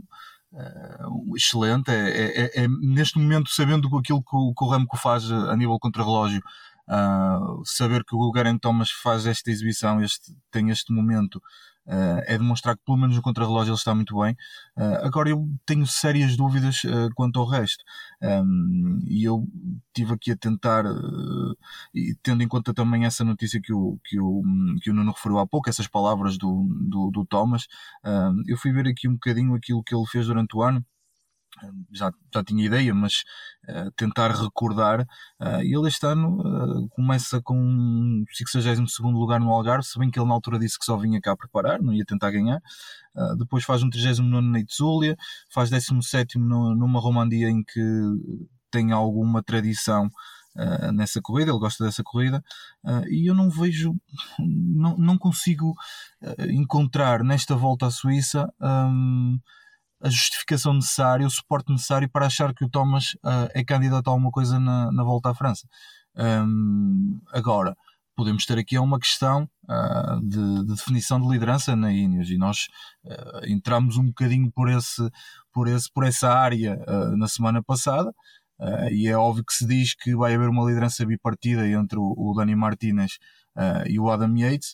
uh, excelente, é, é, é neste momento, sabendo aquilo que o, que o Remco faz a nível contrarrelógio, uh, saber que o Geraint Thomas faz esta exibição, este, tem este momento, Uh, é demonstrar que pelo menos no contrarrelógio ele está muito bem. Uh, agora eu tenho sérias dúvidas uh, quanto ao resto, um, e eu estive aqui a tentar, uh, e tendo em conta também essa notícia que o, que o, que o Nuno referiu há pouco, essas palavras do, do, do Thomas, uh, eu fui ver aqui um bocadinho aquilo que ele fez durante o ano. Já, já tinha ideia, mas uh, tentar recordar, uh, ele este ano uh, começa com um sexagésimo segundo lugar no Algarve, se bem que ele na altura disse que só vinha cá preparar, não ia tentar ganhar. Uh, depois faz um trigésimo nono na Itzulia, faz décimo sétimo no, numa Romandia em que tem alguma tradição uh, nessa corrida, ele gosta dessa corrida, uh, e eu não vejo, não, não consigo uh, encontrar nesta volta à Suíça um, a justificação necessária, o suporte necessário para achar que o Thomas uh, é candidato a alguma coisa na, na volta à França. Um, agora, podemos ter aqui uma questão uh, de, de definição de liderança na Ineos, e nós uh, entramos um bocadinho por, esse, por, esse, por essa área uh, na semana passada, uh, e é óbvio que se diz que vai haver uma liderança bipartida entre o, o Dani Martínez uh, e o Adam Yates.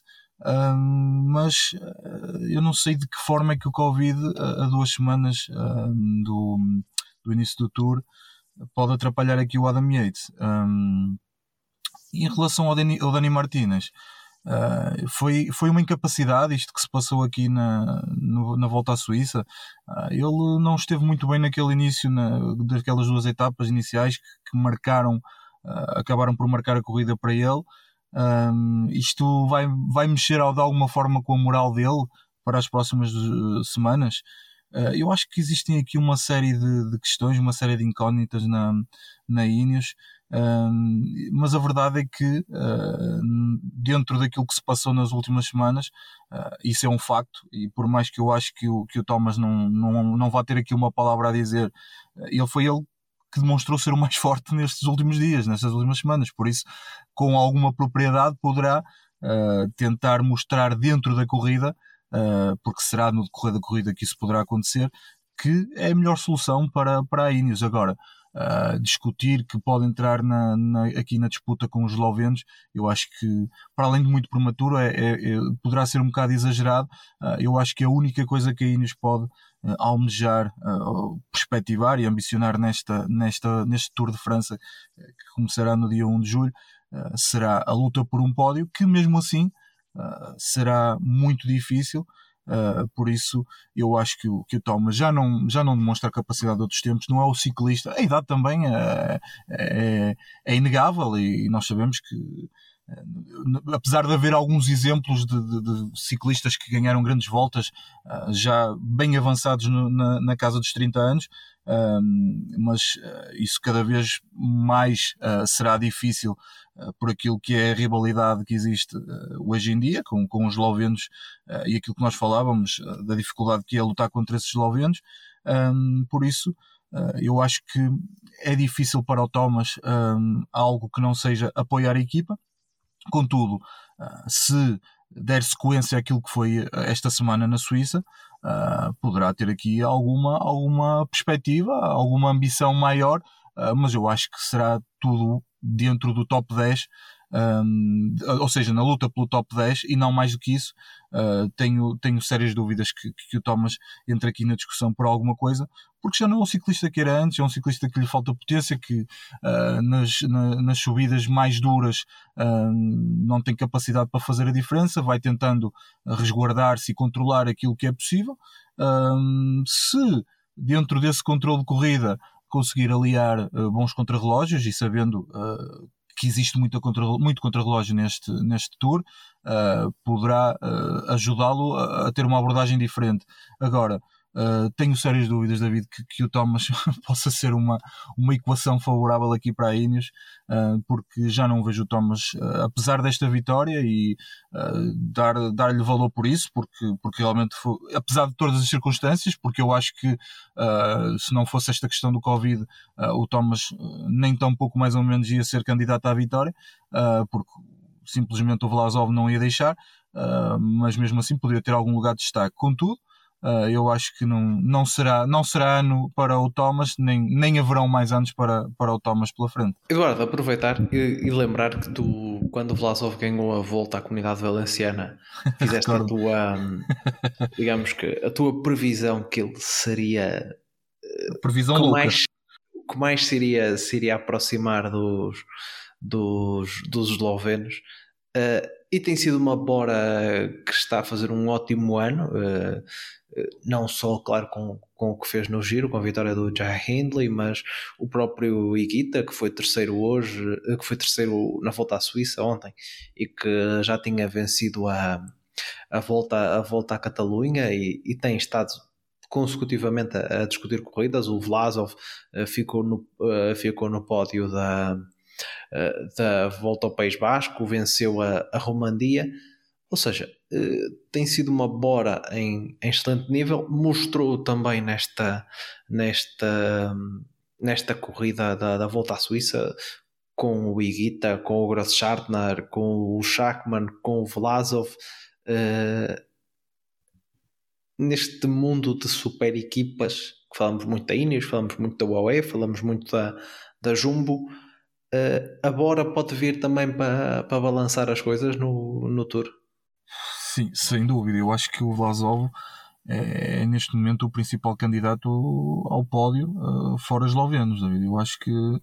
Um, mas uh, eu não sei de que forma é que o Covid, uh, a duas semanas uh, do, do início do Tour, pode atrapalhar aqui o Adam Yates. Um, e em relação ao Dani, ao Dani Martínez, uh, foi, foi uma incapacidade isto que se passou aqui na, no, na volta à Suíça. Uh, ele não esteve muito bem naquele início, na, daquelas duas etapas iniciais que, que marcaram, uh, acabaram por marcar a corrida para ele. Um, isto vai, vai mexer de alguma forma com a moral dele para as próximas uh, semanas. Uh, eu acho que existem aqui uma série de, de questões, uma série de incógnitas na, na Ineos, um, mas a verdade é que uh, dentro daquilo que se passou nas últimas semanas, uh, isso é um facto, e por mais que eu acho que o, que o Thomas não, não, não vá ter aqui uma palavra a dizer, uh, ele foi ele que demonstrou ser o mais forte nestes últimos dias, nestas últimas semanas, por isso com alguma propriedade poderá uh, tentar mostrar dentro da corrida, uh, porque será no decorrer da corrida que isso poderá acontecer, que é a melhor solução para, para a Ineos. Agora, uh, discutir que pode entrar na, na, aqui na disputa com os eslovenos, eu acho que, para além de muito prematuro, é, é, é, poderá ser um bocado exagerado. Uh, eu acho que a única coisa que a Ineos pode uh, almejar, uh, perspectivar e ambicionar nesta, nesta, neste Tour de França, que começará no dia um de julho, uh, será a luta por um pódio, que mesmo assim uh, será muito difícil. Uh, por isso eu acho que o, que o Thomas já não, já não demonstra a capacidade de outros tempos, não é o ciclista, a idade também é, é, é inegável, e nós sabemos que, uh, apesar de haver alguns exemplos de, de, de ciclistas que ganharam grandes voltas uh, já bem avançados no, na, na casa dos trinta anos, uh, mas uh, isso cada vez mais uh, será difícil Uh, por aquilo que é a rivalidade que existe uh, hoje em dia com, com os eslovenos, uh, e aquilo que nós falávamos uh, da dificuldade que é lutar contra esses eslovenos. Um, por isso uh, eu acho que é difícil para o Thomas um, algo que não seja apoiar a equipa. Contudo, uh, se der sequência àquilo que foi esta semana na Suíça, uh, poderá ter aqui alguma, alguma perspectiva, alguma ambição maior, uh, mas eu acho que será tudo dentro do top dez, um, ou seja, na luta pelo top dez, e não mais do que isso. Uh, tenho, tenho sérias dúvidas que, que o Thomas entre aqui na discussão por alguma coisa, porque já não é um ciclista que era antes, é um ciclista que lhe falta potência, que uh, nas, na, nas subidas mais duras uh, não tem capacidade para fazer a diferença, vai tentando resguardar-se e controlar aquilo que é possível. Uh, se dentro desse controle de corrida conseguir aliar uh, bons contrarrelógios, e sabendo uh, que existe muito, contra, muito contrarrelógio neste, neste Tour, uh, poderá uh, ajudá-lo a, a ter uma abordagem diferente. Agora, uh, tenho sérias dúvidas, David, que, que o Thomas possa ser uma, uma equação favorável aqui para a Ineos, uh, porque já não vejo o Thomas, uh, apesar desta vitória, e uh, dar, dar-lhe valor por isso, porque, porque realmente foi, apesar de todas as circunstâncias, porque eu acho que uh, se não fosse esta questão do Covid, uh, o Thomas uh, nem tão pouco mais ou menos ia ser candidato à vitória, uh, porque simplesmente o Vlasov não ia deixar, uh, mas mesmo assim poderia ter algum lugar de destaque. Contudo, Uh, eu acho que não, não, será, não será ano para o Thomas, nem, nem haverão mais anos para, para o Thomas pela frente. Eduardo, aproveitar e, e lembrar que tu, quando o Vlasov ganhou a volta à Comunidade Valenciana, fizeste a tua, digamos que a tua previsão que ele seria previsão que louca. mais, que mais se iria, se iria aproximar dos, dos, dos eslovenos. Uh, e tem sido uma Bora que está a fazer um ótimo ano, uh, uh, não só, claro, com, com o que fez no Giro, com a vitória do Jai Hindley, mas o próprio Higuita, que foi terceiro hoje, uh, que foi terceiro na volta à Suíça ontem, e que já tinha vencido a, a, volta, a volta à Catalunha, e, e tem estado consecutivamente a, a discutir corridas. O Vlasov uh, ficou, no, uh, ficou no pódio da da volta ao País Basco, venceu a, a Romandia, ou seja, tem sido uma Bora em, em excelente nível. Mostrou também nesta, nesta, nesta corrida da, da volta à Suíça, com o Higuita, com o Grosschartner, com o Schachmann, com o Vlasov, uh, neste mundo de super equipas, que falamos muito da Ineos, falamos muito da U A E, falamos muito da, da Jumbo. Uh, a Bora pode vir também para, para balançar as coisas no, no Tour? Sim, sem dúvida. Eu acho que o Vlasov é, é neste momento o principal candidato ao pódio, uh, fora eslovenos, David. Eu acho que uh,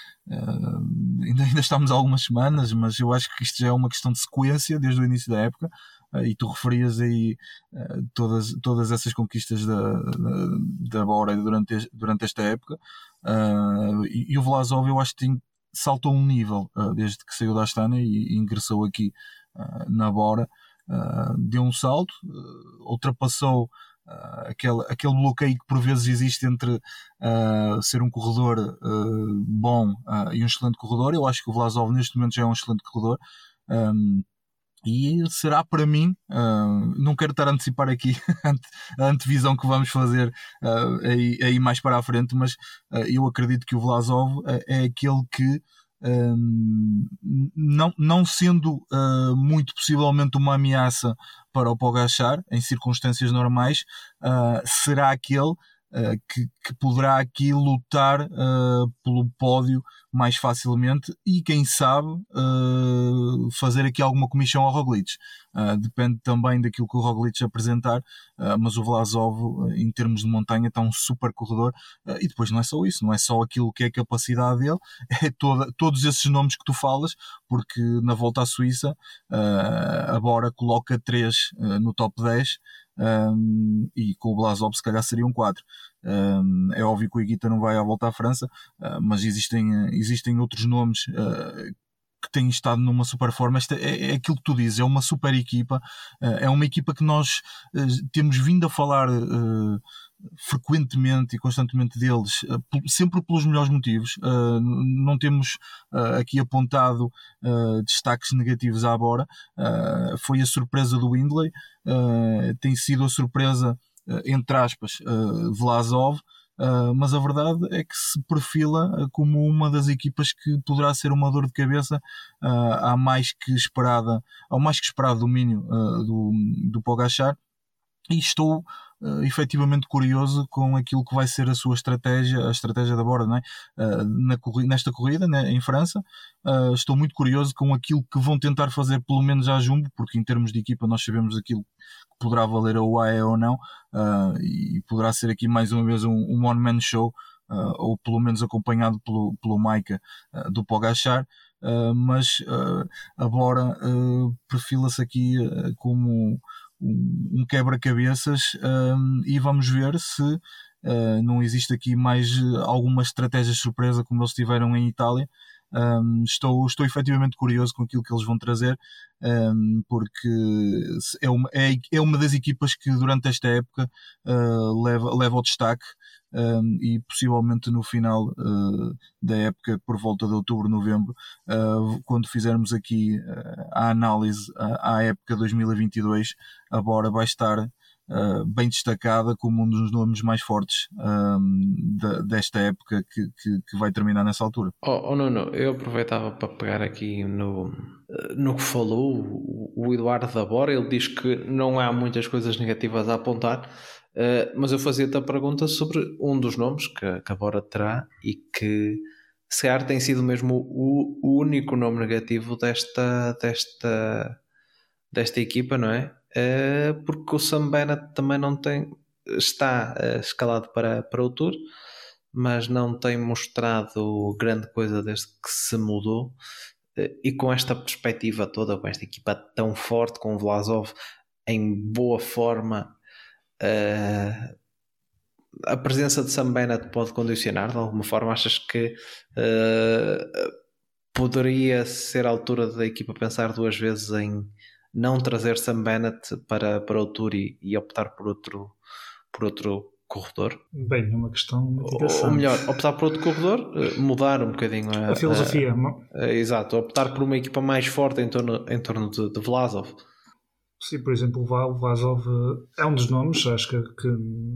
ainda, ainda estamos há algumas semanas, mas eu acho que isto já é uma questão de sequência desde o início da época, uh, e tu referias aí uh, todas, todas essas conquistas da, da, da Bora durante, durante esta época, uh, e, e o Vlasov eu acho que tem saltou um nível uh, desde que saiu da Astana e, e ingressou aqui uh, na Bora, uh, deu um salto, uh, ultrapassou uh, aquele, aquele bloqueio que por vezes existe entre uh, ser um corredor uh, bom uh, e um excelente corredor. Eu acho que o Vlasov neste momento já é um excelente corredor, um, e será para mim, uh, não quero estar a antecipar aqui a antevisão que vamos fazer uh, aí, aí mais para a frente, mas uh, eu acredito que o Vlasov uh, é aquele que, um, não, não sendo uh, muito possivelmente uma ameaça para o Pogačar em circunstâncias normais, uh, será aquele Uh, que, que poderá aqui lutar uh, pelo pódio mais facilmente, e quem sabe uh, fazer aqui alguma comissão ao Roglic. Uh, depende também daquilo que o Roglic apresentar, uh, mas o Vlasov, uh, em termos de montanha, está um super corredor, uh, e depois não é só isso, não é só aquilo que é a capacidade dele, é toda, todos esses nomes que tu falas, porque na volta à Suíça uh, a Bora coloca três uh, no top dez, Um, e com o Vlasov se calhar seriam quatro. Um, é óbvio que o Higuita não vai à volta à França, uh, mas existem, uh, existem outros nomes uh, que têm estado numa super forma. Esta é, é aquilo que tu dizes, é uma super equipa, uh, é uma equipa que nós uh, temos vindo a falar uh, frequentemente e constantemente deles, uh, sempre pelos melhores motivos. Uh, não temos uh, aqui apontado uh, destaques negativos à Bora. Uh, foi a surpresa do Hindley, uh, tem sido a surpresa, uh, entre aspas, uh, Vlasov, uh, mas a verdade é que se perfila como uma das equipas que poderá ser uma dor de cabeça uh, há mais que esperada, ao mais que esperado domínio uh, do, do Pogačar, e estou uh, efetivamente curioso com aquilo que vai ser a sua estratégia, a estratégia da Bora, não é? uh, na, nesta corrida, né, em França. Uh, estou muito curioso com aquilo que vão tentar fazer, pelo menos à Jumbo, porque em termos de equipa nós sabemos aquilo que poderá valer a U A E ou não, uh, e poderá ser aqui mais uma vez um, um one-man show, uh, ou pelo menos acompanhado pelo, pelo Maika uh, do Pogačar. Uh, mas uh, a Bora uh, perfila-se aqui uh, como um quebra-cabeças, um, e vamos ver se uh, não existe aqui mais alguma estratégia surpresa como eles tiveram em Itália. Um, estou, estou efetivamente curioso com aquilo que eles vão trazer, um, porque é uma, é, é uma das equipas que durante esta época uh, leva, leva ao destaque, um, e possivelmente no final uh, da época, por volta de outubro, novembro, uh, quando fizermos aqui uh, a análise à, à época dois mil e vinte e dois, a Bora vai estar Uh, bem destacada como um dos nomes mais fortes um, de, desta época que, que, que vai terminar nessa altura. Oh, oh não, não, eu aproveitava para pegar aqui no, no que falou o, o Eduardo da Bora. Ele diz que não há muitas coisas negativas a apontar, uh, mas eu fazia-te a pergunta sobre um dos nomes que, que a Bora terá e que se calhar tem sido mesmo o, o único nome negativo desta, desta, desta equipa, não é? Uh, porque o Sam Bennett também não tem, está uh, escalado para, para o Tour, mas não tem mostrado grande coisa desde que se mudou, uh, e com esta perspectiva toda, com esta equipa tão forte, com o Vlasov em boa forma, uh, a presença de Sam Bennett pode condicionar de alguma forma? Achas que uh, poderia ser a altura da equipa pensar duas vezes em não trazer Sam Bennett para, para o Tour e, e optar por outro, por outro corredor? Bem, é uma questão muito ou, interessante. ou melhor, optar por outro corredor, mudar um bocadinho a, a filosofia. A, a, exato, optar por uma equipa mais forte em torno, em torno de, de Vlasov. Sim, por exemplo, o Vlasov é um dos nomes. Acho que, que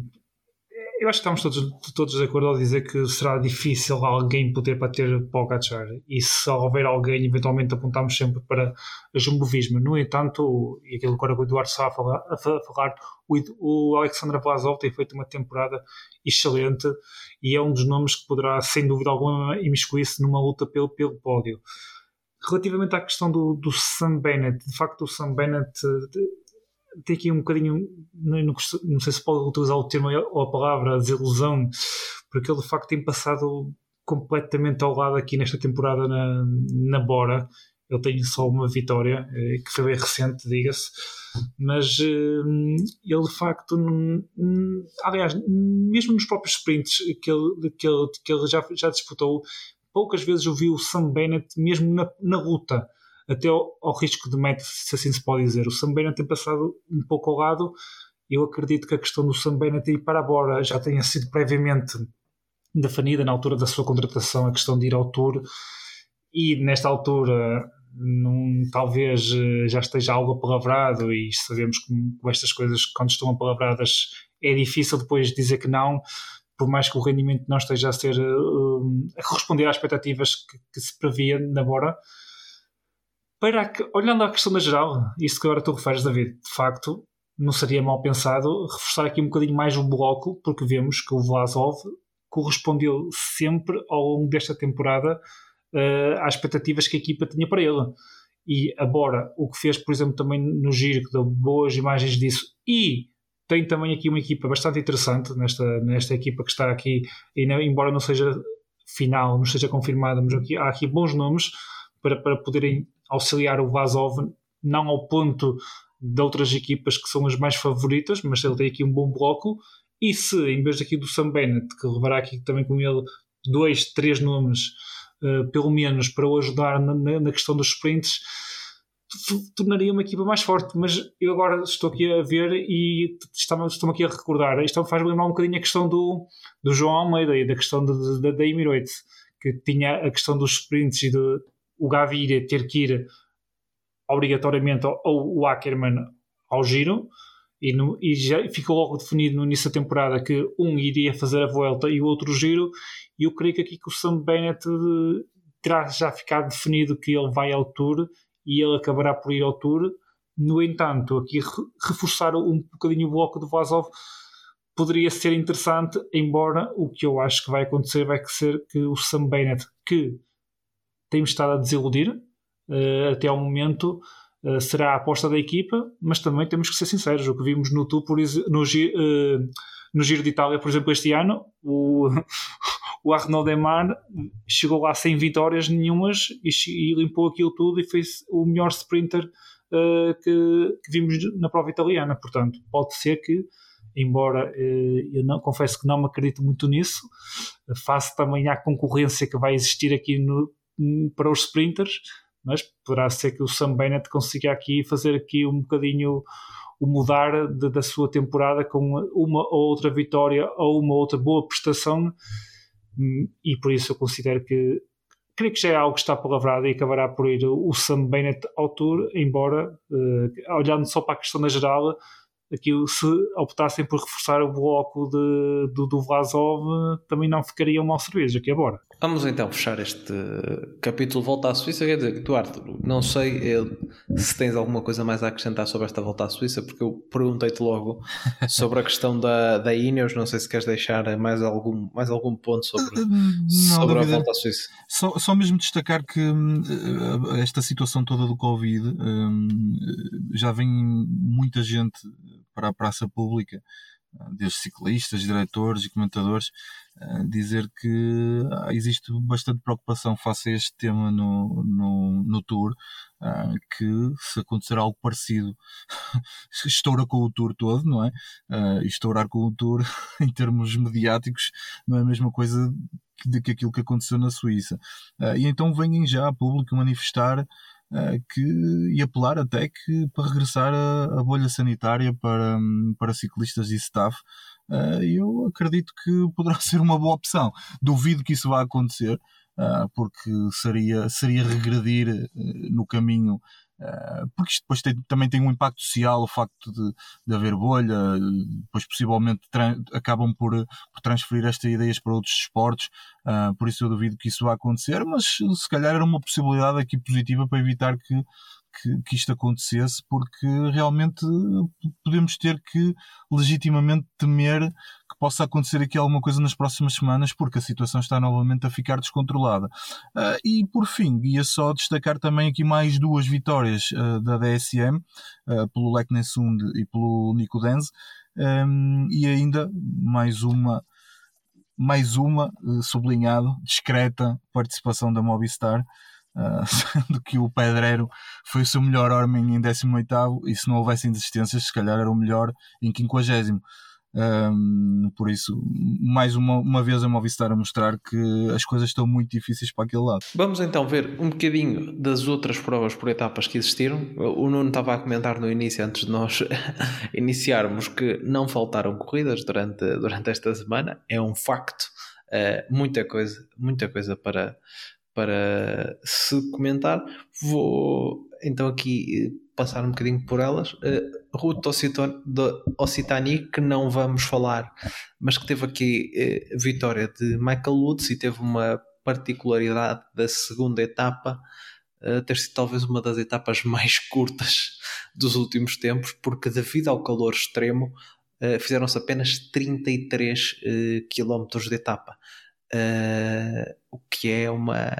eu acho que estamos todos, todos de acordo ao dizer que será difícil alguém poder bater Pogačar, e se houver alguém, eventualmente apontamos sempre para a Jumbo-Visma. No entanto, e aquilo que o Eduardo estava a falar, a falar o, o Alexander Vlasov tem feito uma temporada excelente e é um dos nomes que poderá, sem dúvida alguma, imiscuir-se numa luta pelo, pelo pódio. Relativamente à questão do, do Sam Bennett, de facto o Sam Bennett de, tem aqui um bocadinho, não, não sei se pode utilizar o termo ou a palavra desilusão, porque ele de facto tem passado completamente ao lado aqui nesta temporada na, na Bora. Ele tem só uma vitória, que foi bem recente, diga-se, mas ele de facto, aliás, mesmo nos próprios sprints que ele, que ele, que ele já, já disputou, poucas vezes eu vi o Sam Bennett mesmo na, na luta, até ao, ao risco de meta, se assim se pode dizer. O Sam Bennett tem passado um pouco ao lado. Eu acredito que a questão do Sam Bennett ir para a Bora já tenha sido previamente definida na altura da sua contratação, a questão de ir ao Tour, e nesta altura não, talvez já esteja algo apalavrado, e sabemos que com estas coisas, quando estão apalavradas, é difícil depois dizer que não, por mais que o rendimento não esteja a ser uh, a corresponder às expectativas que, que se previa na Bora. Para que, olhando à questão da geral, isso que agora tu referes, David, de facto, não seria mal pensado reforçar aqui um bocadinho mais o bloco, porque vemos que o Vlasov correspondeu sempre ao longo desta temporada uh, às expectativas que a equipa tinha para ele. E a Bora, o que fez, por exemplo, também no Giro, que deu boas imagens disso, e tem também aqui uma equipa bastante interessante nesta, nesta equipa que está aqui, e não, embora não seja final, não seja confirmada, mas aqui, há aqui bons nomes para, para poderem auxiliar o Vlasov, não ao ponto de outras equipas que são as mais favoritas, mas ele tem aqui um bom bloco. E se, em vez daqui do Sam Bennett, que levará aqui também com ele dois, três nomes, uh, pelo menos, para o ajudar na, na questão dos sprints, tornaria uma equipa mais forte. Mas eu agora estou aqui a ver e estou-me aqui a recordar, isto faz lembrar um bocadinho a questão do, do João Almeida e da questão da Emirates, que tinha a questão dos sprints e de o Gaviria ter que ir obrigatoriamente ou o Ackermann ao Giro, e, no, e já ficou logo definido no início da temporada que um iria fazer a volta e o outro giro, e eu creio que aqui que o Sam Bennett terá já ficado definido que ele vai ao Tour e ele acabará por ir ao Tour. No entanto, aqui reforçar um bocadinho o bloco do Vlasov poderia ser interessante, embora o que eu acho que vai acontecer vai ser que o Sam Bennett, que tem estado a desiludir uh, até ao momento, uh, será a aposta da equipa, mas também temos que ser sinceros, o que vimos no Tour, por, no, uh, no Giro de Itália, por exemplo, este ano, o, o Arnaud Démare chegou lá sem vitórias nenhumas e, e limpou aquilo tudo e foi o melhor sprinter uh, que, que vimos na prova italiana. Portanto, pode ser que, embora uh, eu não, confesso que não me acredito muito nisso, uh, face também à concorrência que vai existir aqui no, para os sprinters, mas poderá ser que o Sam Bennett consiga aqui fazer aqui um bocadinho o mudar de, da sua temporada com uma ou outra vitória ou uma outra boa prestação, e por isso eu considero que creio que já é algo que está palavrado e acabará por ir o Sam Bennett ao Tour, embora uh, olhando só para a questão da geral, aqui se optassem por reforçar o bloco de, do, do Vlasov, também não ficariam mal servidos aqui agora. Vamos então fechar este capítulo Volta à Suíça. Quer dizer, tu, Arthur, não sei eu, se tens alguma coisa mais a acrescentar sobre esta Volta à Suíça, porque eu perguntei-te logo sobre a questão da, da Ineos. Não sei se queres deixar mais algum, mais algum ponto sobre, não, sobre a Volta à Suíça. Só, só mesmo destacar que uh, esta situação toda do Covid, um, já vem muita gente para a praça pública, desde ciclistas, diretores e comentadores, dizer que existe bastante preocupação face a este tema no, no, no Tour, que se acontecer algo parecido estoura com o Tour todo, não é? Estourar com o Tour em termos mediáticos não é a mesma coisa de que aquilo que aconteceu na Suíça. E então venham já a público manifestar Uh, que, e apelar até que para regressar a, a bolha sanitária para, para ciclistas e staff. Uh, eu acredito que poderá ser uma boa opção. Duvido que isso vá acontecer, uh, porque seria, seria regredir uh, no caminho, uh, porque isto depois tem, também tem um impacto social, o facto de, de haver bolha, depois possivelmente tra- acabam por, por transferir estas ideias para outros esportes. Uh, por isso eu duvido que isso vá acontecer, mas se calhar era uma possibilidade aqui positiva para evitar que, que, que isto acontecesse, porque realmente podemos ter que legitimamente temer que possa acontecer aqui alguma coisa nas próximas semanas, porque a situação está novamente a ficar descontrolada. Uh, e por fim, ia só destacar também aqui mais duas vitórias uh, da D S M, uh, pelo Leknessund e pelo Nico Denz, um, e ainda mais uma mais uma, sublinhado, discreta participação da Movistar, uh, sendo que o Pedreiro foi o seu melhor homem em décimo oitavo, e se não houvessem desistências, se calhar era o melhor em quinquagésimo. Um, por isso, mais uma, uma vez a Movistar a mostrar que as coisas estão muito difíceis para aquele lado. Vamos então ver um bocadinho das outras provas por etapas que existiram. O Nuno estava a comentar no início, antes de nós iniciarmos, que não faltaram corridas durante, durante esta semana. É um facto. Uh, muita coisa, muita coisa para, para se comentar. Vou então aqui passar um bocadinho por elas. Uh, Route Occitanie, que não vamos falar, mas que teve aqui uh, vitória de Michael Woods, e teve uma particularidade da segunda etapa uh, ter sido talvez uma das etapas mais curtas dos últimos tempos, porque devido ao calor extremo uh, fizeram-se apenas trinta e três uh, quilómetros de etapa, uh, o que é uma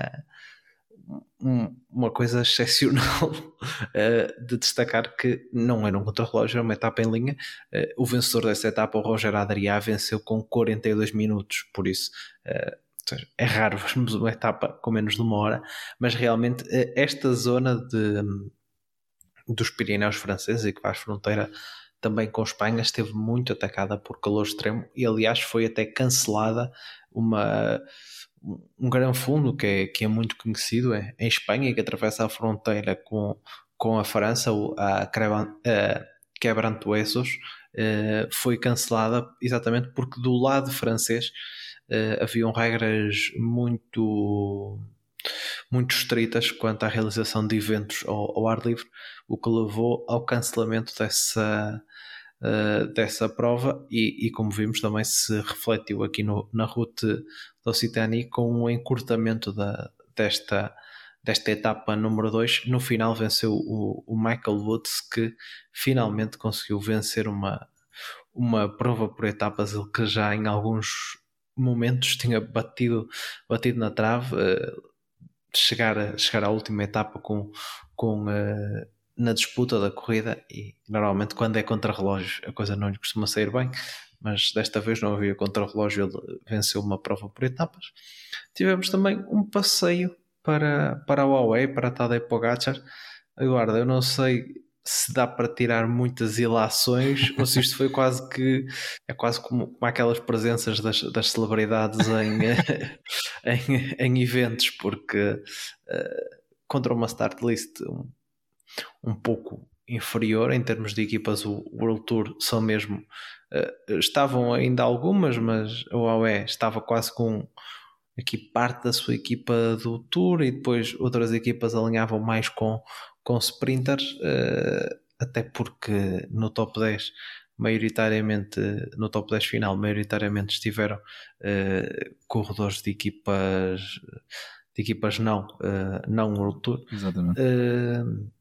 uma coisa excepcional uh, de destacar, que não era um contrarrelógio, era uma etapa em linha. Uh, o vencedor dessa etapa, o Roger Adrià, venceu com quarenta e dois minutos, por isso uh, é raro vermos uma etapa com menos de uma hora, mas realmente uh, esta zona de, dos Pirineus franceses, e que faz fronteira também com Espanha, esteve muito atacada por calor extremo, e aliás foi até cancelada uma... um Gran Fundo que é, que é muito conhecido é, em Espanha, que atravessa a fronteira com, com a França, a Quebrantuesos, uh, foi cancelada exatamente porque do lado francês uh, haviam regras muito, muito estritas quanto à realização de eventos ao, ao ar livre, o que levou ao cancelamento dessa, uh, dessa prova e, e como vimos também se refletiu aqui no, na route do Occitanie com o encurtamento da, desta, desta etapa número dois. No final venceu o, o Michael Woods, que finalmente conseguiu vencer uma, uma prova por etapas, ele que já em alguns momentos tinha batido, batido na trave, uh, chegar, a, chegar à última etapa com, com, uh, na disputa da corrida, e normalmente quando é contra-relógio a coisa não lhe costuma sair bem, mas desta vez não havia contra-relógio, ele venceu uma prova por etapas. Tivemos também um passeio para, para o Huawei, para a Tadej Pogačar. Agora, eu não sei se dá para tirar muitas ilações ou se isto foi quase que é quase como, como aquelas presenças das, das celebridades em, em, em eventos, porque uh, contra uma start list um, um pouco inferior em termos de equipas, o World Tour são mesmo uh, estavam ainda algumas, mas o Huawei estava quase com aqui parte da sua equipa do Tour e depois outras equipas alinhavam mais com com sprinters, uh, até porque no top dez maioritariamente, no top dez final maioritariamente estiveram uh, corredores de equipas de equipas não, uh, não World Tour. Exatamente. Uh,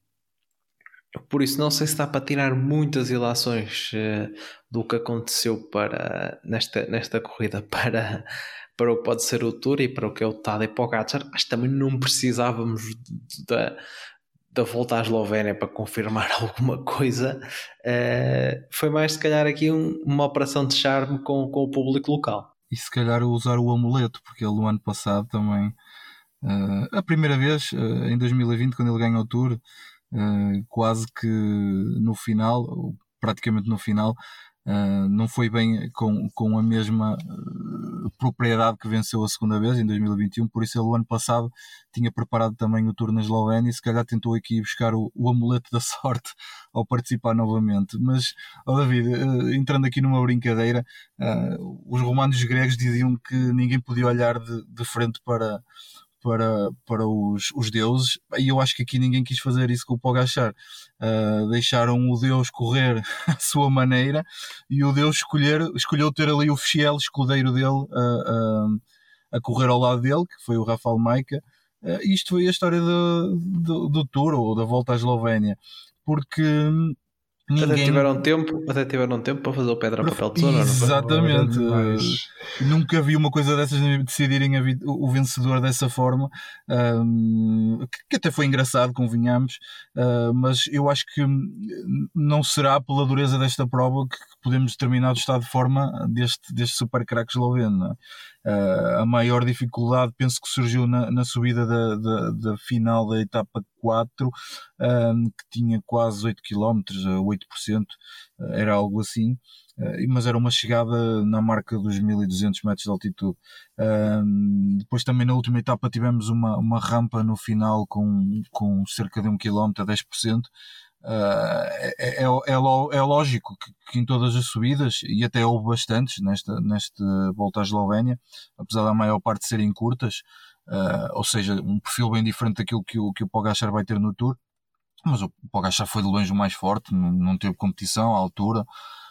por isso não sei se dá para tirar muitas ilações uh, do que aconteceu para, nesta, nesta corrida para, para o que pode ser o Tour e para o que é o Tadej Pogačar, mas também não precisávamos da da volta à Eslovénia para confirmar alguma coisa. Uh, foi mais se calhar aqui um, uma operação de charme com, com o público local. E se calhar usar o amuleto, porque ele no ano passado também, uh, a primeira vez, uh, em dois mil e vinte, quando ele ganhou o Tour, uh, quase que no final, praticamente no final, Uh, não foi bem com, com a mesma uh, propriedade que venceu a segunda vez em dois mil e vinte e um, por isso ele o ano passado tinha preparado também o Tour na Eslovénia e se calhar tentou aqui buscar o, o amuleto da sorte ao participar novamente. Mas, oh David, uh, entrando aqui numa brincadeira, uh, os romanos e os gregos diziam que ninguém podia olhar de, de frente para para, para os, os deuses, e eu acho que aqui ninguém quis fazer isso com o Pogačar. Uh, deixaram o deus correr à sua maneira e o deus escolher, escolheu ter ali o fiel escudeiro dele uh, uh, a correr ao lado dele, que foi o Rafał Majka. Uh, isto foi a história do, do, do Tour, ou da volta à Eslovénia, porque ninguém... Até tiveram tempo, até tiveram tempo para fazer o pedra, papel, tesoura. Exatamente. Mas... Nunca vi uma coisa dessas decidirem a vi- o vencedor dessa forma, um, que até foi engraçado, convenhamos, uh, mas eu acho que não será pela dureza desta prova que podemos determinar o estado de forma deste, deste super craque esloveno. Uh, a maior dificuldade penso que surgiu na, na subida da, da, da final da etapa quatro, um, que tinha quase oito quilómetros, oito por cento, uh, era algo assim, uh, mas era uma chegada na marca dos mil e duzentos metros de altitude. Um, depois também na última etapa tivemos uma, uma rampa no final com, com cerca de um quilómetro a dez por cento. Uh, é, é, é, é lógico que, que em todas as subidas, e até houve bastantes nesta, nesta volta à Eslovénia, apesar da maior parte serem curtas, uh, ou seja, um perfil bem diferente daquilo que o, que o Pogačar vai ter no Tour, mas o Pogačar foi de longe o mais forte, não, não teve competição à altura.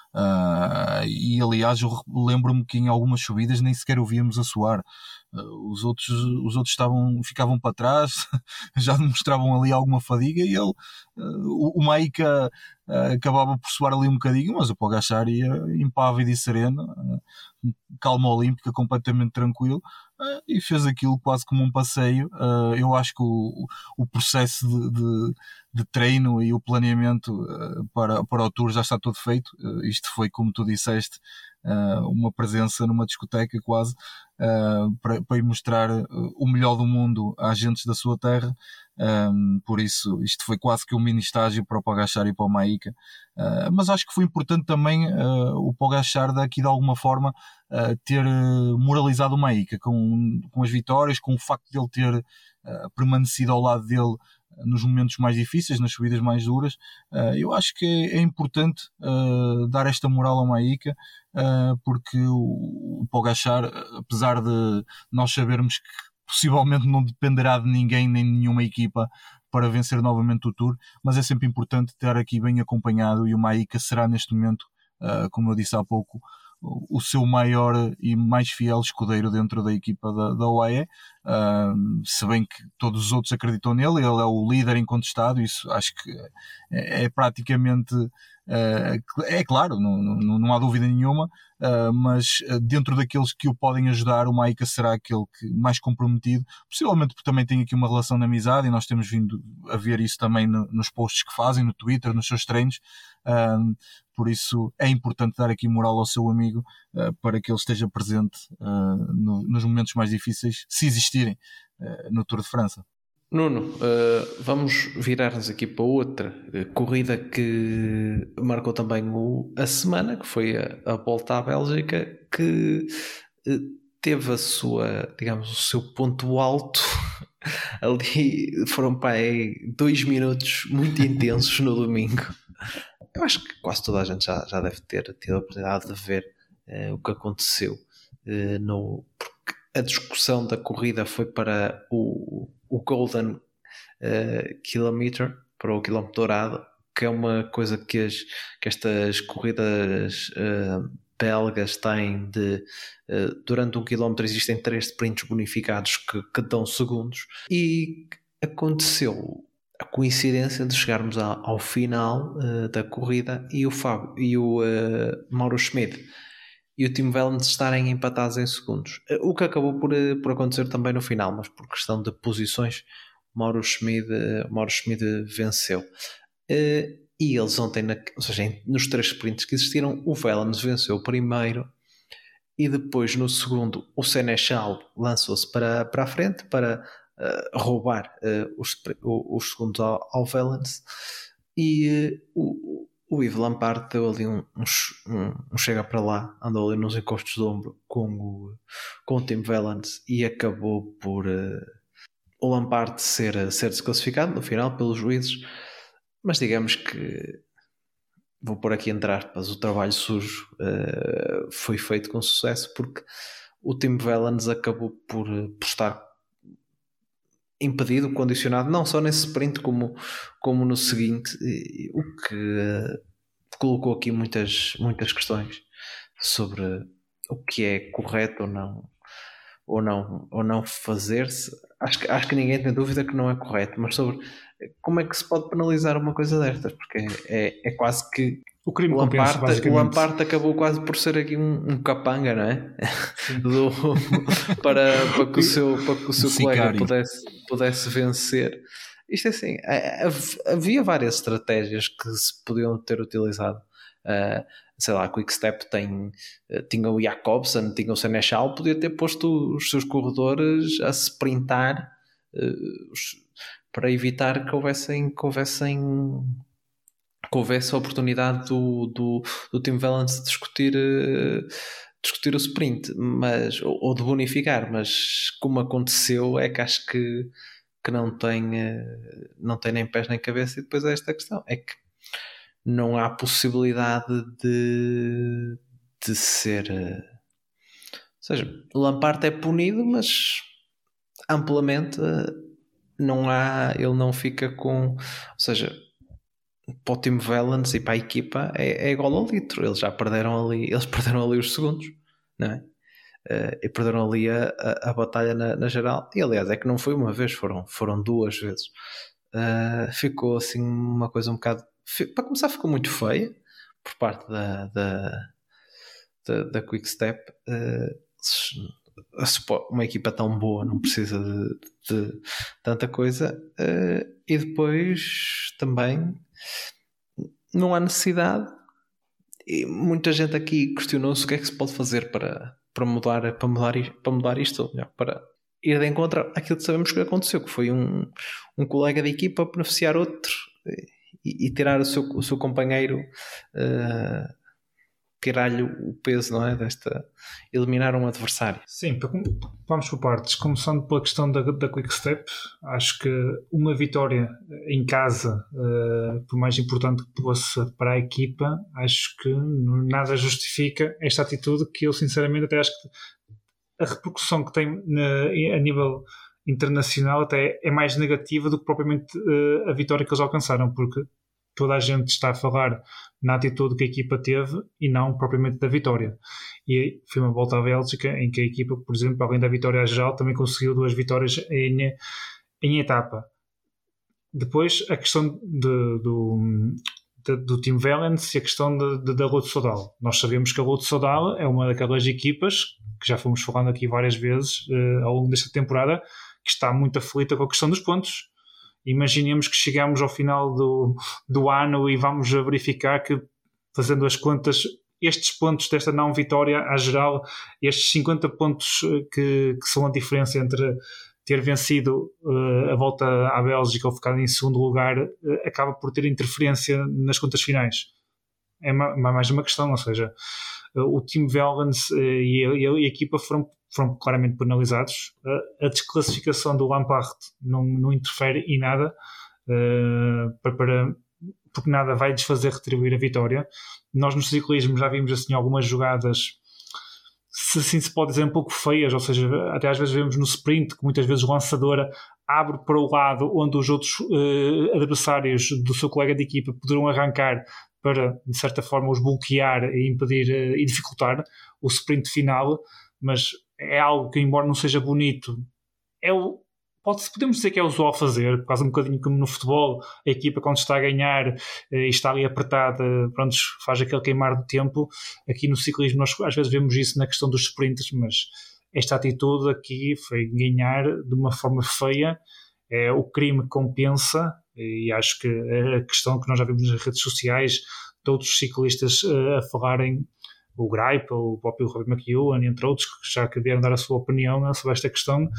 Uh, e aliás eu lembro-me que em algumas subidas nem sequer o víamos a suar. Uh, os outros, os outros estavam, ficavam para trás, já demonstravam ali alguma fadiga e ele, uh, o, o Majka uh, acabava por suar ali um bocadinho, mas o Pogačar ia impávido e sereno, uh, calma olímpica, completamente tranquilo, uh, e fez aquilo quase como um passeio. Uh, eu acho que o, o processo de, de, de treino e o planeamento uh, para, para o Tour já está todo feito. Uh, isto foi, como tu disseste, uh, uma presença numa discoteca quase, uh, para, para ir mostrar o melhor do mundo a agentes da sua terra. Um, por isso isto foi quase que um mini estágio para o Pogačar e para o Majka, uh, mas acho que foi importante também uh, o Pogačar daqui de alguma forma uh, ter moralizado o Majka com, com as vitórias, com o facto de ele ter uh, permanecido ao lado dele nos momentos mais difíceis, nas subidas mais duras. Uh, eu acho que é, é importante uh, dar esta moral ao Majka, uh, porque o, o Pogačar, apesar de nós sabermos que possivelmente não dependerá de ninguém nem de nenhuma equipa para vencer novamente o Tour, mas é sempre importante estar aqui bem acompanhado, e o Majka será neste momento uh, como eu disse há pouco, o seu maior e mais fiel escudeiro dentro da equipa da, da U A E, uh, se bem que todos os outros acreditam nele, ele é o líder incontestado, isso acho que é, é praticamente, uh, é claro, não, não, não há dúvida nenhuma, uh, mas dentro daqueles que o podem ajudar, o Maika será aquele que mais comprometido, possivelmente porque também tem aqui uma relação de amizade, e nós temos vindo a ver isso também no, nos posts que fazem, no Twitter, nos seus treinos. Uh, por isso é importante dar aqui moral ao seu amigo, uh, para que ele esteja presente uh, no, nos momentos mais difíceis, se existirem, uh, no Tour de França. Nuno, uh, vamos virar-nos aqui para outra uh, corrida que marcou também o, a semana, que foi a, a Volta à Bélgica, que uh, teve a sua, digamos, o seu ponto alto. Ali foram para aí dois minutos muito intensos no domingo. Eu acho que quase toda a gente já, já deve ter tido a oportunidade de ver uh, o que aconteceu. Uh, no, porque a discussão da corrida foi para o, o Golden uh, Kilometer, para o quilómetro dourado, que é uma coisa que, as, que estas corridas uh, belgas têm de... Uh, durante um quilómetro existem três sprints bonificados que, que dão segundos. E aconteceu a coincidência de chegarmos ao, ao final uh, da corrida e o, Fábio, e o uh, Mauro Schmid e o Tim Wellens estarem empatados em segundos. Uh, o que acabou por, uh, por acontecer também no final, mas por questão de posições, o Mauro Schmid, uh, Mauro Schmid venceu. Uh, e eles ontem, na, ou seja, nos três sprints que existiram, o Wellens venceu o primeiro e depois no segundo o Sénéchal lançou-se para, para a frente para Uh, roubar uh, os, os segundos ao, ao Wellens, e uh, o, o Yves Lampaert deu ali um, um, um chega para lá, andou ali nos encostos de ombro com o, com o Tim Wellens e acabou por uh, o Lampaert ser, ser desclassificado no final pelos juízes, mas digamos que, vou pôr aqui entre aspas, o trabalho sujo uh, foi feito com sucesso, porque o Tim Wellens acabou por, por estar impedido, condicionado, não só nesse sprint como, como no seguinte, o que uh, colocou aqui muitas, muitas questões sobre o que é correto ou não, ou não, ou não fazer-se. Acho que, acho que ninguém tem dúvida que não é correto, mas sobre como é que se pode penalizar uma coisa destas, porque é, é quase que o crime o compensa, Lampaert, o Lampaert acabou quase por ser aqui um, um capanga, não é? Do, para, para que o seu, para que o seu colega pudesse, pudesse vencer. Isto é assim, havia várias estratégias que se podiam ter utilizado. Uh, sei lá, a Quick-Step tem, tinha o Jacobsen, tinha o Sénéchal, podia ter posto os seus corredores a sprintar uh, os, para evitar que houvessem, que houvessem que houvesse a oportunidade do, do, do Tim Wellens discutir, uh, discutir o sprint, mas, ou, ou de bonificar, mas como aconteceu é que acho que, que não, tem, uh, não tem nem pés nem cabeça. E depois é esta questão, é que não há possibilidade de, de ser... Uh, ou seja, o Lampaert é punido, mas amplamente uh, não há, ele não fica com... Ou seja... para o Tim Wellens e para a equipa é, é igual ao litro. Eles já perderam ali, eles perderam ali os segundos, não é? Uh, e perderam ali a, a, a batalha na, na geral. E aliás, é que não foi uma vez, foram, foram duas vezes. Uh, ficou assim uma coisa um bocado, para começar, ficou muito feia por parte da, da, da, da Quick-Step. Uh, uma equipa tão boa não precisa de, de tanta coisa. Uh, e depois também não há necessidade, e muita gente aqui questionou-se o que é que se pode fazer para, para, mudar, para, mudar, para mudar isto, para ir de encontro àquilo que sabemos que aconteceu, que foi um, um colega de equipa beneficiar outro e, e tirar o seu, o seu companheiro, uh, tirar-lhe o peso, não é? Desta, eliminar um adversário. Sim, vamos por partes. Começando pela questão da, da Quick-Step, acho que uma vitória em casa, uh, por mais importante que fosse para a equipa, acho que nada justifica esta atitude, que eu sinceramente até acho que a repercussão que tem na, a nível internacional até é mais negativa do que propriamente uh, a vitória que eles alcançaram, porque toda a gente está a falar na atitude que a equipa teve e não propriamente da vitória. E foi uma volta à Bélgica em que a equipa, por exemplo, além da vitória geral, também conseguiu duas vitórias em, em etapa. Depois, a questão de, do, de, do Team Valence e a questão de, de, da Lotto Soudal. Nós sabemos que a Lotto Soudal é uma daquelas equipas, que já fomos falando aqui várias vezes uh, ao longo desta temporada, que está muito aflita com a questão dos pontos. Imaginemos que chegamos ao final do, do ano e vamos a verificar que, fazendo as contas, estes pontos desta não vitória à geral, estes cinquenta pontos que, que são a diferença entre ter vencido uh, a volta à Bélgica ou ficar em segundo lugar, uh, acaba por ter interferência nas contas finais. É uma, mais uma questão, ou seja, uh, o Team Valence uh, e, a, e a equipa foram, foram claramente penalizados. Uh, a desclassificação do Lampard não, não interfere em nada, uh, para, para, porque nada vai desfazer retribuir a vitória. Nós no ciclismo já vimos assim algumas jogadas, se assim se pode dizer, um pouco feias, ou seja, até às vezes vemos no sprint que muitas vezes o lançador abre para o lado onde os outros uh, adversários do seu colega de equipa poderão arrancar para, de certa forma, os bloquear e impedir uh, e dificultar o sprint final, mas é algo que, embora não seja bonito, é o Pode, podemos dizer que é usual fazer, quase um bocadinho como no futebol, a equipa quando está a ganhar e está ali apertada, pronto, faz aquele queimar do tempo. Aqui no ciclismo nós às vezes vemos isso na questão dos sprints, mas esta atitude aqui foi ganhar de uma forma feia, é, o crime compensa, e acho que a questão que nós já vimos nas redes sociais, de outros ciclistas a falarem, o Greipel, o próprio Robbie McEwen, entre outros, que já que vieram dar a sua opinião sobre esta questão.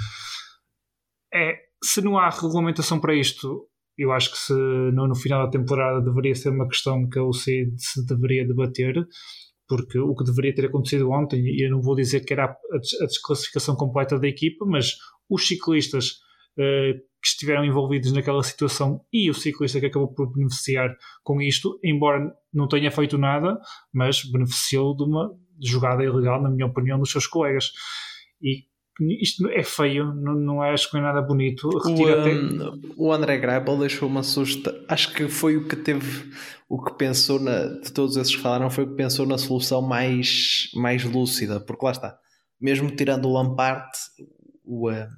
É, se não há regulamentação para isto, eu acho que se no, no final da temporada deveria ser uma questão que a U C I se deveria debater, porque o que deveria ter acontecido ontem, e eu não vou dizer que era a, a desclassificação completa da equipa, mas os ciclistas uh, que estiveram envolvidos naquela situação e o ciclista que acabou por beneficiar com isto, embora não tenha feito nada, mas beneficiou de uma jogada ilegal, na minha opinião, dos seus colegas. E isto é feio, não, não acho que não é nada bonito. O, até... um, o André Greipel deixou uma sugestão. Acho que foi o que teve, o que pensou na, de todos esses que falaram, foi o que pensou na solução mais, mais lúcida, porque lá está, mesmo tirando o Lampard, o, uh,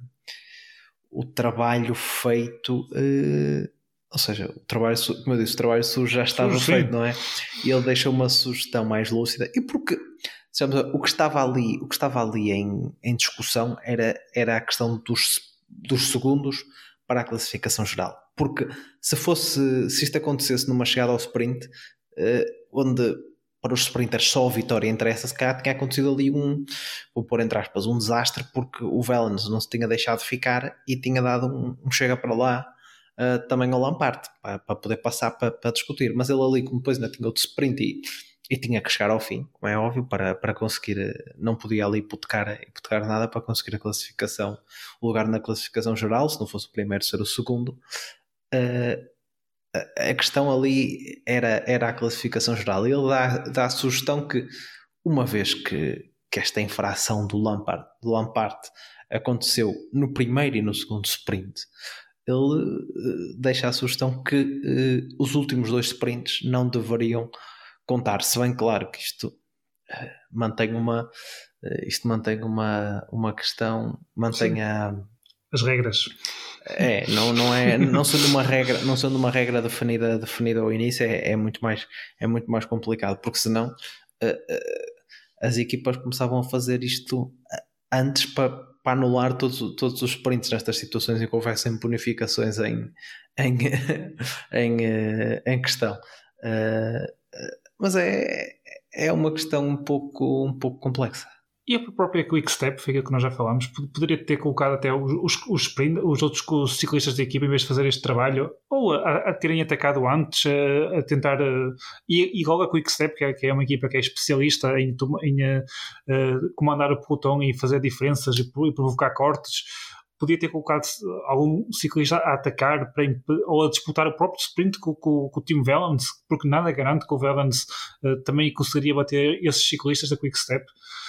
o trabalho feito, uh, ou seja, o trabalho, como eu disse, o trabalho sujo já estava Sim. feito, não é? E ele deixou uma sugestão mais lúcida, e porque o que estava ali, o que estava ali em, em discussão era, era a questão dos, dos segundos para a classificação geral. Porque se fosse, se isto acontecesse numa chegada ao sprint, eh, onde para os sprinters só a vitória interessa, se calhar tinha acontecido ali um, vou pôr entre aspas, um desastre, porque o Valens não se tinha deixado ficar e tinha dado um, um chega para lá uh, também ao Lampard, para, para poder passar para, para discutir. Mas ele ali, como depois ainda tinha outro sprint e E tinha que chegar ao fim, como é óbvio, para, para conseguir, não podia ali hipotecar, hipotecar nada para conseguir a classificação, o lugar na classificação geral, se não fosse o primeiro, ser o segundo. Uh, a, a questão ali era, era a classificação geral. Ele dá, dá a sugestão que, uma vez que, que esta infração do Lampard, do Lampard aconteceu no primeiro e no segundo sprint, ele uh, deixa a sugestão que uh, os últimos dois sprints não deveriam contar, se bem claro que isto uh, mantém uma uh, isto mantém uma, uma questão, mantém a, as regras. É, não, não, é, não sendo uma regra, não sendo uma regra definida, definida ao início, é, é, muito mais, é muito mais complicado, porque senão uh, uh, as equipas começavam a fazer isto antes para, para anular todos, todos os sprints nestas situações em que houvessem bonificações em, em, em, uh, em questão. Uh, Mas é, é uma questão um pouco, um pouco complexa. E a própria Quick Step, foi aquilo que nós já falámos, poderia ter colocado até os, os, os, sprint, os outros os ciclistas da equipa, em vez de fazer este trabalho, ou a, a terem atacado antes, a, a tentar. A, e, e logo a Quick Step, que é, que é uma equipa que é especialista em, em a, a comandar o pelotão e fazer diferenças e, e provocar cortes, podia ter colocado algum ciclista a atacar para, ou a disputar o próprio sprint com, com, com o Team Valens, porque nada garante que o Valens uh, também conseguiria bater esses ciclistas da Quick Step.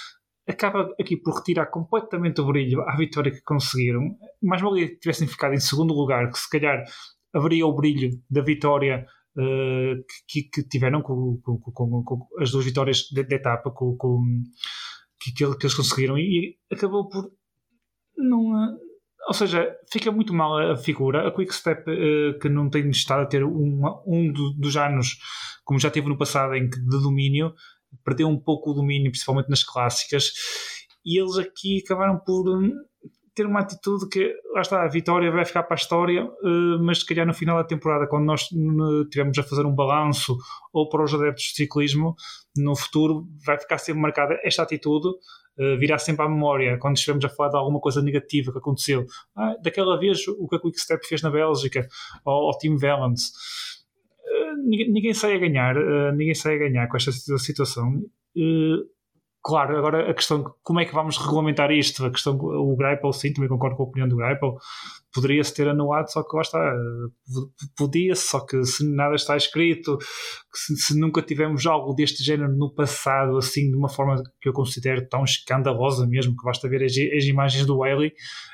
Acaba aqui por retirar completamente o brilho à vitória que conseguiram. Mais valia que tivessem ficado em segundo lugar, que se calhar haveria o brilho da vitória uh, que, que tiveram com, com, com, com as duas vitórias de, de etapa com, com, que, que eles conseguiram, e acabou por não... Ou seja, fica muito mal a figura. A Quick-Step, uh, que não tem estado a ter um, um dos anos, como já teve no passado, em que de domínio, perdeu um pouco o domínio, principalmente nas clássicas, e eles aqui acabaram por um, ter uma atitude que, lá está, a vitória vai ficar para a história, uh, mas se calhar no final da temporada, quando nós uh, tivermos a fazer um balanço, ou para os adeptos de ciclismo, no futuro vai ficar sempre marcada esta atitude. Uh, virá sempre à memória quando estivermos a falar de alguma coisa negativa que aconteceu. Ah, daquela vez o que a Quick-Step fez na Bélgica, ao, ao Team Valence. Uh, ninguém, ninguém sai a ganhar, uh, ninguém sai a ganhar com esta situação. Uh, claro, agora a questão, como é que vamos regulamentar isto? A questão, o Greipel, sim, também concordo com a opinião do Greipel, poderia-se ter anulado, só que lá está, podia-se, só que se nada está escrito, se, se nunca tivemos algo deste género no passado, assim, de uma forma que eu considero tão escandalosa mesmo, que basta ver as, as imagens do Whaley,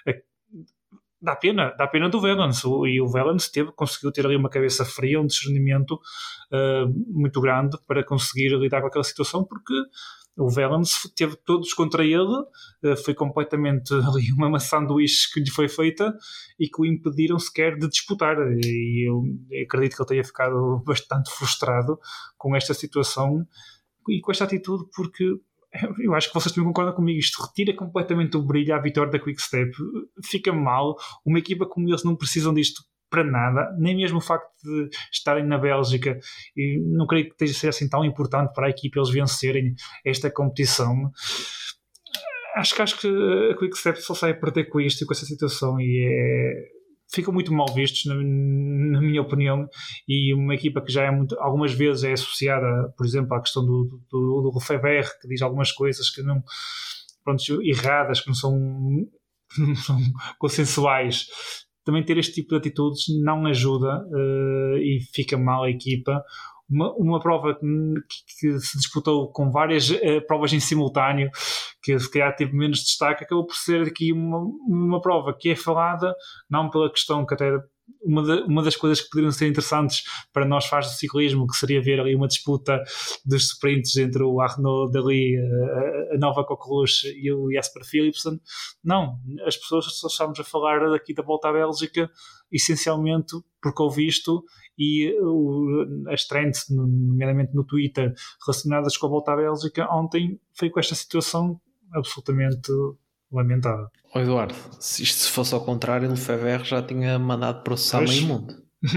dá pena, dá pena do Valence, e o Valence teve, conseguiu ter ali uma cabeça fria, um discernimento uh, muito grande para conseguir lidar com aquela situação, porque o Valence teve todos contra ele, foi completamente ali uma maçã do sanduíche que lhe foi feita e que o impediram sequer de disputar, e eu acredito que ele tenha ficado bastante frustrado com esta situação e com esta atitude, porque eu acho que vocês também concordam comigo, isto retira completamente o brilho à vitória da Quick-Step, fica mal, uma equipa como eles não precisam disto para nada, nem mesmo o facto de estarem na Bélgica, e não creio que esteja a ser assim tão importante para a equipa eles vencerem esta competição. Acho que, acho que a Quick-Step só sai a perder com isto e com essa situação, e é... ficam muito mal vistos, na, na minha opinião, e uma equipa que já é muito, algumas vezes é associada, por exemplo, à questão do, do, do Lefebvre, que diz algumas coisas que não, pronto, erradas, que não são, não são consensuais. Também ter este tipo de atitudes não ajuda, uh, e fica mal a equipa. Uma, uma prova que, que se disputou com várias uh, provas em simultâneo, que se calhar teve menos destaque, acabou por ser aqui uma, uma prova que é falada, não pela questão que até uma, de, uma das coisas que poderiam ser interessantes para nós fãs do ciclismo, que seria ver ali uma disputa dos sprints entre o Arnaud Delis, a, a nova Coqueluche, e o Jasper Philipsen. Não, as pessoas só estamos a falar daqui da Volta à Bélgica essencialmente porque ouvi isto, e o, as trends, nomeadamente no Twitter, relacionadas com a Volta à Bélgica ontem, foi com esta situação absolutamente lamentável. Oh, Eduardo, se isto se fosse ao contrário, o Lefebvre já tinha mandado processar meio mundo.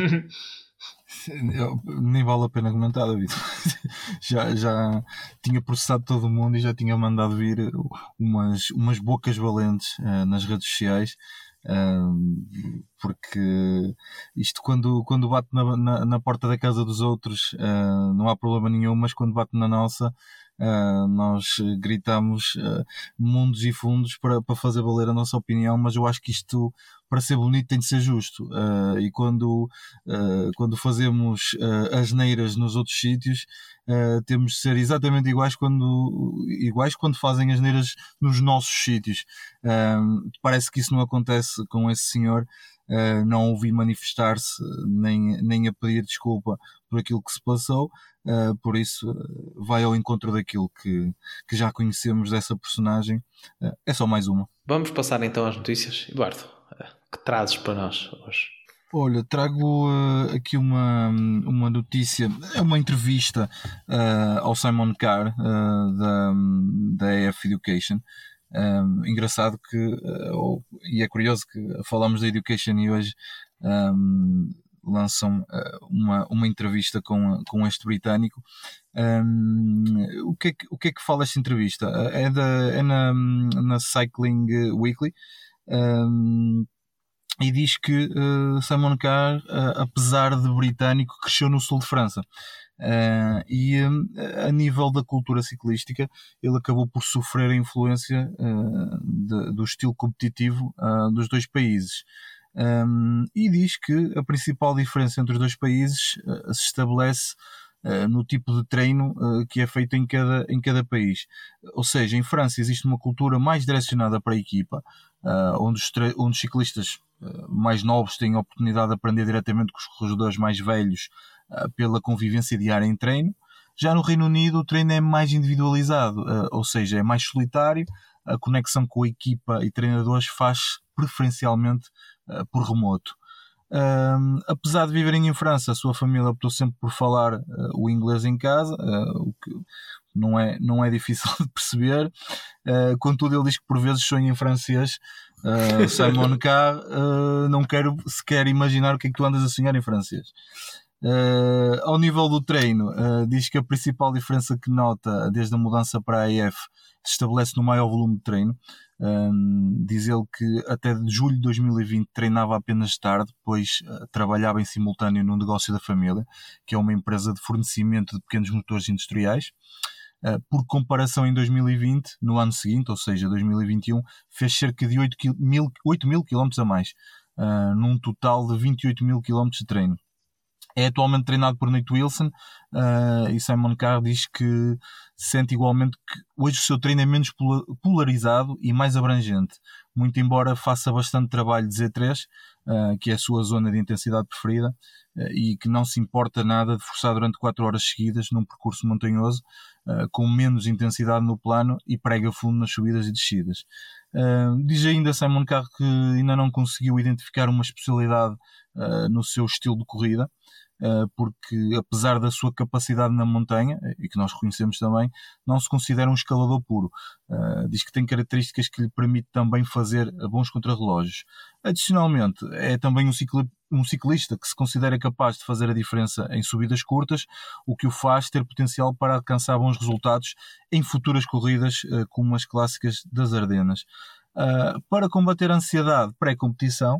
Eu, nem vale a pena comentar, David. já, já tinha processado todo o mundo e já tinha mandado vir umas, umas bocas valentes uh, nas redes sociais, uh, porque isto quando, quando bate na, na, na porta da casa dos outros uh, não há problema nenhum, mas quando bate na nossa, Uh, nós gritamos uh, mundos e fundos para, para fazer valer a nossa opinião, mas eu acho que isto, para ser bonito, tem de ser justo, uh, e quando, uh, quando fazemos uh, asneiras nos outros sítios, uh, temos de ser exatamente iguais quando, iguais quando fazem asneiras nos nossos sítios. Uh, parece que isso não acontece com esse senhor. Uh, não ouvi manifestar-se nem, nem a pedir desculpa por aquilo que se passou, uh, por isso uh, vai ao encontro daquilo que, que já conhecemos dessa personagem. Uh, é só mais uma. Vamos passar então às notícias. Eduardo, que trazes para nós hoje? Olha, trago uh, aqui uma, uma notícia, é uma entrevista uh, ao Simon Carr, uh, da, da A F Education. Um, engraçado que, uh, e é curioso que falamos da Education e hoje um, lançam uh, uma, uma entrevista com, com este britânico. Um, o, que é que, o que é que fala esta entrevista? Uh, é da, é na, na Cycling Weekly, um, e diz que uh, Simon Carr, uh, apesar de britânico, cresceu no sul de França. Uh, e um, a nível da cultura ciclística, ele acabou por sofrer a influência uh, de, do estilo competitivo uh, dos dois países. Um, e diz que a principal diferença entre os dois países uh, se estabelece uh, no tipo de treino uh, que é feito em cada, em cada país. Ou seja, em França existe uma cultura mais direcionada para a equipa, uh, onde, os tre- onde os ciclistas uh, mais novos têm a oportunidade de aprender diretamente com os corredores mais velhos uh, pela convivência diária em treino. Já no Reino Unido o treino é mais individualizado, uh, ou seja, é mais solitário, a conexão com a equipa e treinadores faz preferencialmente uh, por remoto. Uh, apesar de viverem em França, a sua família optou sempre por falar uh, o inglês em casa, uh, o que não é, não é difícil de perceber. Uh, contudo, ele diz que por vezes sonha em francês. Uh, Simon Carr, uh, não quero sequer imaginar o que é que tu andas a sonhar em francês. Uh, ao nível do treino, uh, diz que a principal diferença que nota desde a mudança para a A F se estabelece no maior volume de treino. Um, diz ele que até de julho de dois mil e vinte treinava apenas tarde, pois uh, trabalhava em simultâneo no negócio da família, que é uma empresa de fornecimento de pequenos motores industriais. Uh, por comparação, em dois mil e vinte, no ano seguinte, ou seja, dois mil e vinte e um, fez cerca de oito mil quilómetros a mais, uh, num total de vinte e oito mil quilómetros de treino. É atualmente treinado por Nate Wilson, uh, e Simon Carr diz que sente igualmente que hoje o seu treino é menos polarizado e mais abrangente, muito embora faça bastante trabalho de Z três, uh, que é a sua zona de intensidade preferida, uh, e que não se importa nada de forçar durante quatro horas seguidas num percurso montanhoso, uh, com menos intensidade no plano e prega fundo nas subidas e descidas. Uh, diz ainda Simon Carr que ainda não conseguiu identificar uma especialidade uh, no seu estilo de corrida, porque apesar da sua capacidade na montanha, e que nós reconhecemos também, não se considera um escalador puro. Uh, diz que tem características que lhe permitem também fazer bons contrarrelógios. Adicionalmente, é também um, cicli- um ciclista que se considera capaz de fazer a diferença em subidas curtas, o que o faz ter potencial para alcançar bons resultados em futuras corridas, uh, como as clássicas das Ardenas. Uh, para combater a ansiedade pré-competição,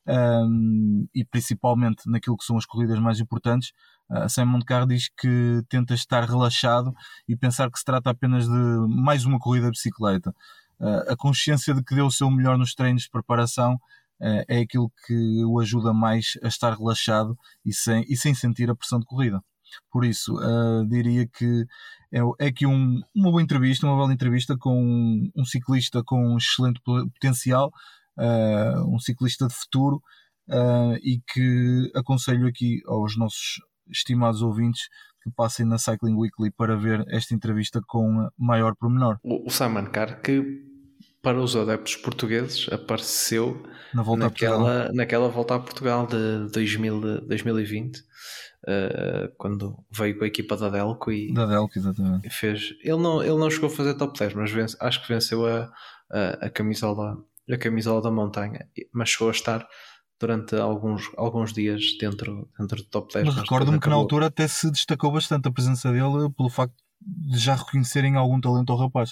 Um, e principalmente naquilo que são as corridas mais importantes, uh, Simon Carr diz que tenta estar relaxado e pensar que se trata apenas de mais uma corrida de bicicleta. Uh, a consciência de que deu o seu melhor nos treinos de preparação uh, é aquilo que o ajuda mais a estar relaxado e sem, e sem sentir a pressão de corrida. Por isso, uh, diria que é, é aqui um, uma boa entrevista, uma bela entrevista com um, um ciclista com um excelente potencial, Uh, um ciclista de futuro, uh, e que aconselho aqui aos nossos estimados ouvintes que passem na Cycling Weekly para ver esta entrevista com maior pormenor. O, o Simon Carr, que para os adeptos portugueses apareceu na volta naquela, naquela volta a Portugal de dois mil, dois mil e vinte, uh, quando veio com a equipa da Delco e, da Delco, exatamente. E fez, ele, não, ele não chegou a fazer top dez, mas vence, acho que venceu a, a, a camisola a camisola da montanha, mas chegou a estar durante alguns, alguns dias dentro, dentro do top dez. Mas, mas recordo-me que na altura até se destacou bastante a presença dele pelo facto de já reconhecerem algum talento ao rapaz.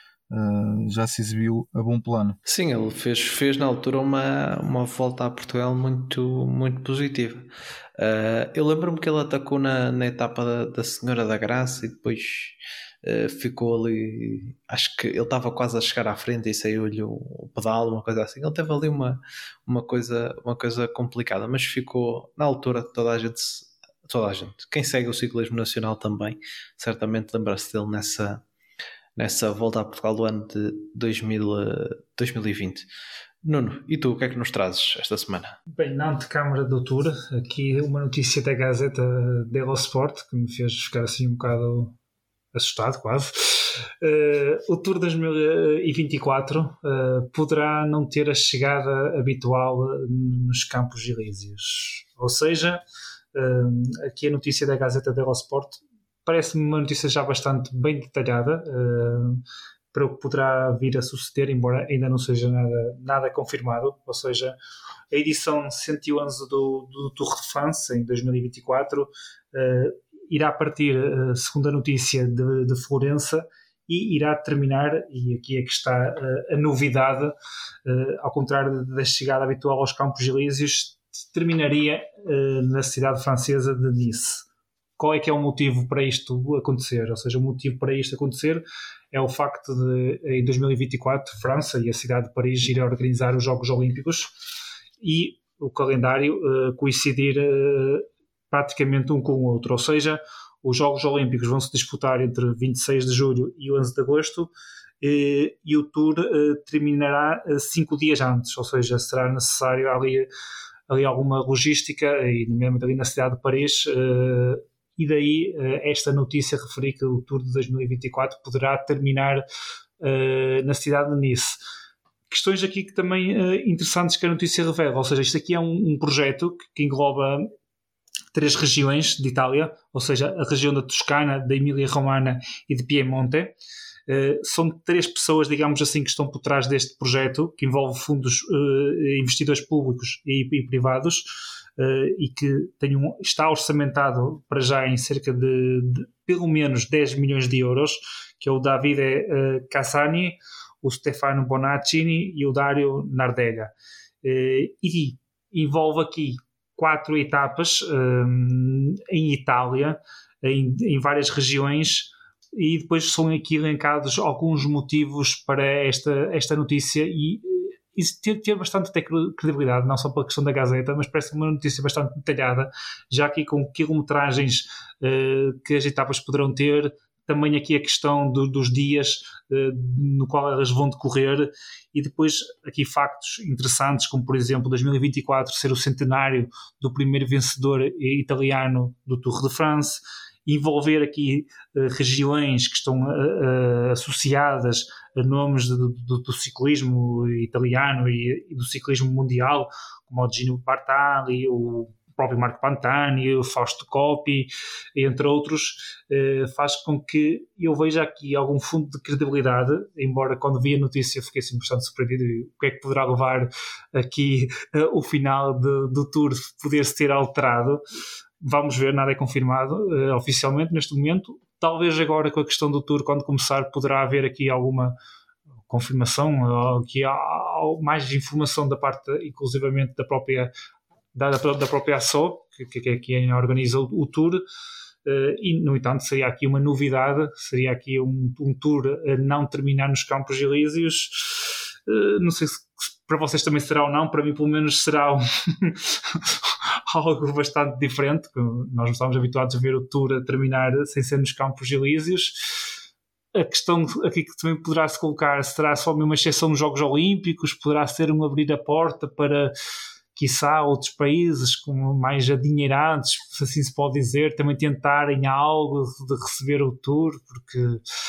Uh, já se exibiu a bom plano. Sim, ele fez, fez na altura uma, uma volta a Portugal muito, muito positiva. Uh, eu lembro-me que ele atacou na, na etapa da, da Senhora da Graça e depois uh, ficou ali, acho que ele estava quase a chegar à frente e saiu-lhe o pedal, uma coisa assim. Ele teve ali uma, uma, coisa, uma coisa complicada, mas ficou na altura. Toda a gente, toda a gente, quem segue o ciclismo nacional também certamente lembra-se dele nessa nessa volta a Portugal do ano de dois mil, dois mil e vinte. Nuno, e tu, o que é que nos trazes esta semana? Bem, na antecâmara do Tour, aqui uma notícia da Gazeta dello Sport que me fez ficar assim um bocado assustado, quase. Uh, o Tour dois mil e vinte e quatro uh, poderá não ter a chegada habitual nos Campos Elíseos. Ou seja, uh, aqui a notícia da Gazeta dello Sport parece-me uma notícia já bastante bem detalhada uh, para o que poderá vir a suceder, embora ainda não seja nada, nada confirmado. Ou seja, a edição cento e onze do, do Tour de France em dois mil e vinte e quatro uh, irá partir, uh, segundo a notícia, de, de Florença e irá terminar, e aqui é que está uh, a novidade, uh, ao contrário da chegada habitual aos Campos Elíseos, terminaria uh, na cidade francesa de Nice. Qual é que é o motivo para isto acontecer? Ou seja, o motivo para isto acontecer é o facto de, em dois mil e vinte e quatro, França e a cidade de Paris irem organizar os Jogos Olímpicos e o calendário uh, coincidir uh, praticamente um com o outro. Ou seja, os Jogos Olímpicos vão se disputar entre vinte e seis de julho e onze de agosto e, e o Tour uh, terminará uh, cinco dias antes. Ou seja, será necessário ali ali alguma logística, e nomeadamente ali na cidade de Paris, uh, e daí uh, esta notícia referir que o Tour de dois mil e vinte e quatro poderá terminar uh, na cidade de Nice. Questões aqui que também uh, interessantes que a notícia revela, ou seja, isto aqui é um, um projeto que, que engloba três regiões de Itália, ou seja, a região da Toscana, da Emília-Romana e de Piemonte. Uh, são três pessoas, digamos assim, que estão por trás deste projeto, que envolve fundos, uh, investidores públicos e, e privados, uh, e que tem um, está orçamentado para já em cerca de, de pelo menos dez milhões de euros, que é o Davide uh, Cassani, o Stefano Bonaccini e o Dario Nardella. Uh, e envolve aqui quatro etapas um, em Itália, em, em várias regiões, e depois são aqui elencados alguns motivos para esta, esta notícia, e isso ter, ter bastante credibilidade, não só pela questão da Gazeta, mas parece uma notícia bastante detalhada, já aqui com quilometragens uh, que as etapas poderão ter, também aqui a questão do, dos dias uh, no qual elas vão decorrer, e depois aqui factos interessantes, como por exemplo dois mil e vinte e quatro ser o centenário do primeiro vencedor italiano do Tour de France, envolver aqui uh, regiões que estão uh, uh, associadas a nomes do, do, do ciclismo italiano e, e do ciclismo mundial, como o Gino Bartali, o próprio Marco Pantani, o Fausto Coppi, entre outros, uh, faz com que eu veja aqui algum fundo de credibilidade, embora quando vi a notícia fiquei assim bastante surpreendido. O que é que poderá levar aqui uh, o final de, do Tour poder-se ter alterado? Vamos ver, nada é confirmado uh, oficialmente neste momento. Talvez agora com a questão do Tour, quando começar, poderá haver aqui alguma confirmação, ou aqui há, há mais informação da parte, inclusivamente, da própria da, da própria A S O, que, que é quem organiza o, o Tour, uh, e, no entanto, seria aqui uma novidade, seria aqui um, um Tour a não terminar nos Campos Elíseos. Uh, não sei se, se para vocês também será ou não, para mim pelo menos será um algo bastante diferente. Nós não estamos habituados a ver o Tour a terminar sem ser nos Campos Elíseos. A questão aqui que também poderá se colocar, será só uma exceção nos Jogos Olímpicos? Poderá ser um abrir a porta para, quiçá, outros países com mais adinheirados, se assim se pode dizer, também tentarem algo de receber o Tour, porque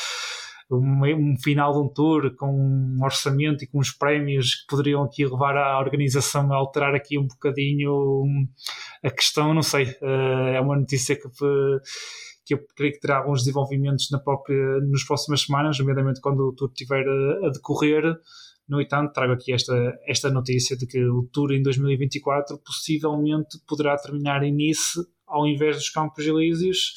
um, um final de um Tour com um orçamento e com uns prémios que poderiam aqui levar a organização a alterar aqui um bocadinho a questão, não sei, é uma notícia que, que eu creio que terá alguns desenvolvimentos na própria, nas próximas semanas, nomeadamente quando o Tour estiver a, a decorrer. No entanto, trago aqui esta, esta notícia de que o Tour em dois mil e vinte e quatro possivelmente poderá terminar em Nice ao invés dos Campos Elíseos,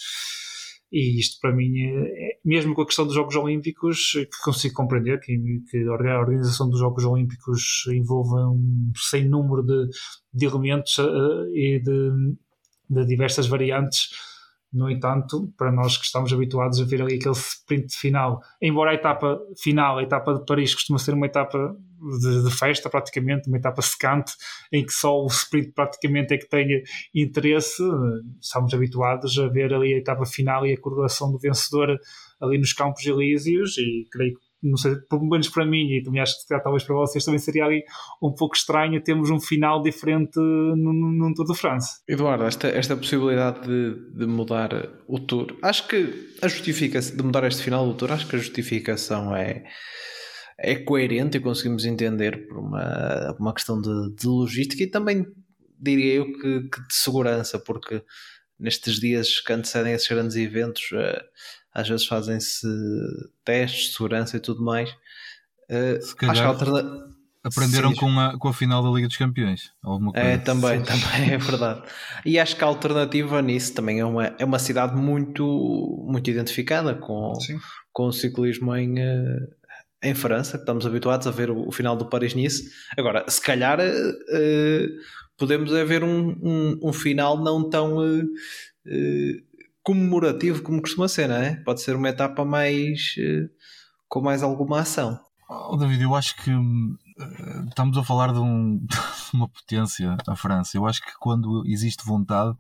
e isto para mim, é, mesmo com a questão dos Jogos Olímpicos, que consigo compreender que, que a organização dos Jogos Olímpicos envolve um sem número de, de elementos uh, e de, de diversas variantes. No entanto, para nós que estamos habituados a ver ali aquele sprint final, embora a etapa final, a etapa de Paris, costuma ser uma etapa de, de festa praticamente, uma etapa secante, em que só o sprint praticamente é que tenha interesse, estamos habituados a ver ali a etapa final e a coroação do vencedor ali nos Campos Elíseos, e creio que, não sei, pelo menos para mim, e também acho que talvez para vocês também seria ali um pouco estranho termos um final diferente num Tour de France. Eduardo, esta, esta possibilidade de, de mudar o Tour, acho que a justificação de mudar este final do Tour, acho que a justificação é, é coerente e conseguimos entender por uma, uma questão de, de logística e também diria eu que, que de segurança, porque nestes dias que antecedem esses grandes eventos, às vezes fazem-se testes de segurança e tudo mais. Se calhar acho que alterna... aprenderam com a, com a final da Liga dos Campeões. Alguma coisa. É, também, também é verdade. E acho que a alternativa nisso também é uma, é uma cidade muito, muito identificada com, com o ciclismo em, em França, que estamos habituados a ver o, o final do Paris-Nice. Agora, se calhar uh, podemos haver um, um, um final não tão uh, uh, comemorativo como costuma ser, não é? Pode ser uma etapa mais uh, com mais alguma ação. Oh, David, eu acho que uh, estamos a falar de, um, de uma potência, a França. Eu acho que quando existe vontade,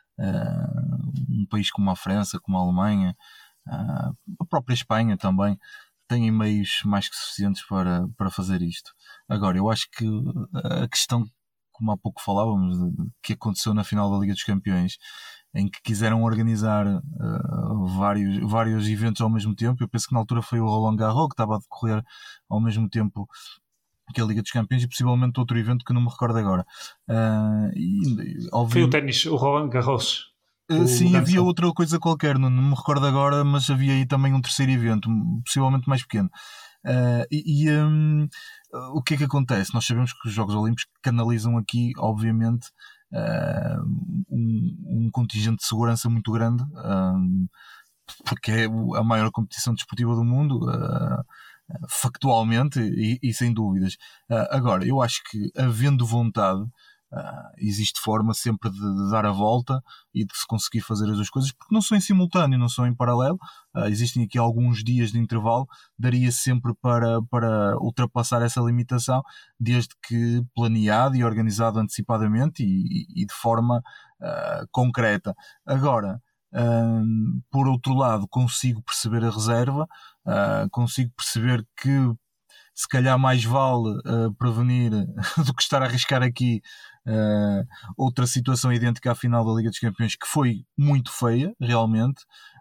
uh, um país como a França, como a Alemanha, uh, a própria Espanha também, têm meios mais que suficientes para, para fazer isto. Agora, eu acho que a questão como há pouco falávamos, que aconteceu na final da Liga dos Campeões, em que quiseram organizar uh, vários, vários eventos ao mesmo tempo. Eu penso que na altura foi o Roland Garros que estava a decorrer ao mesmo tempo que a Liga dos Campeões e possivelmente outro evento que não me recordo agora. Uh, e, óbvio... Foi o ténis, o Roland Garros. Uh, sim, havia outra coisa qualquer, não, não me recordo agora, mas havia aí também um terceiro evento, possivelmente mais pequeno. Uh, e e um, o que é que acontece? Nós sabemos que os Jogos Olímpicos canalizam aqui, obviamente, uh, um, um contingente de segurança muito grande, uh, porque é a maior competição desportiva do mundo, uh, factualmente e, e sem dúvidas. Uh, agora, eu acho que, havendo vontade, Uh, existe forma sempre de, de dar a volta e de se conseguir fazer as duas coisas, porque não são em simultâneo, não são em paralelo. Uh, existem aqui alguns dias de intervalo, daria sempre para, para ultrapassar essa limitação, desde que planeado e organizado antecipadamente e, e, e de forma uh, concreta. Agora, uh, por outro lado, consigo perceber a reserva, uh, consigo perceber que se calhar mais vale uh, prevenir do que estar a arriscar aqui uh, outra situação idêntica à final da Liga dos Campeões, que foi muito feia, realmente,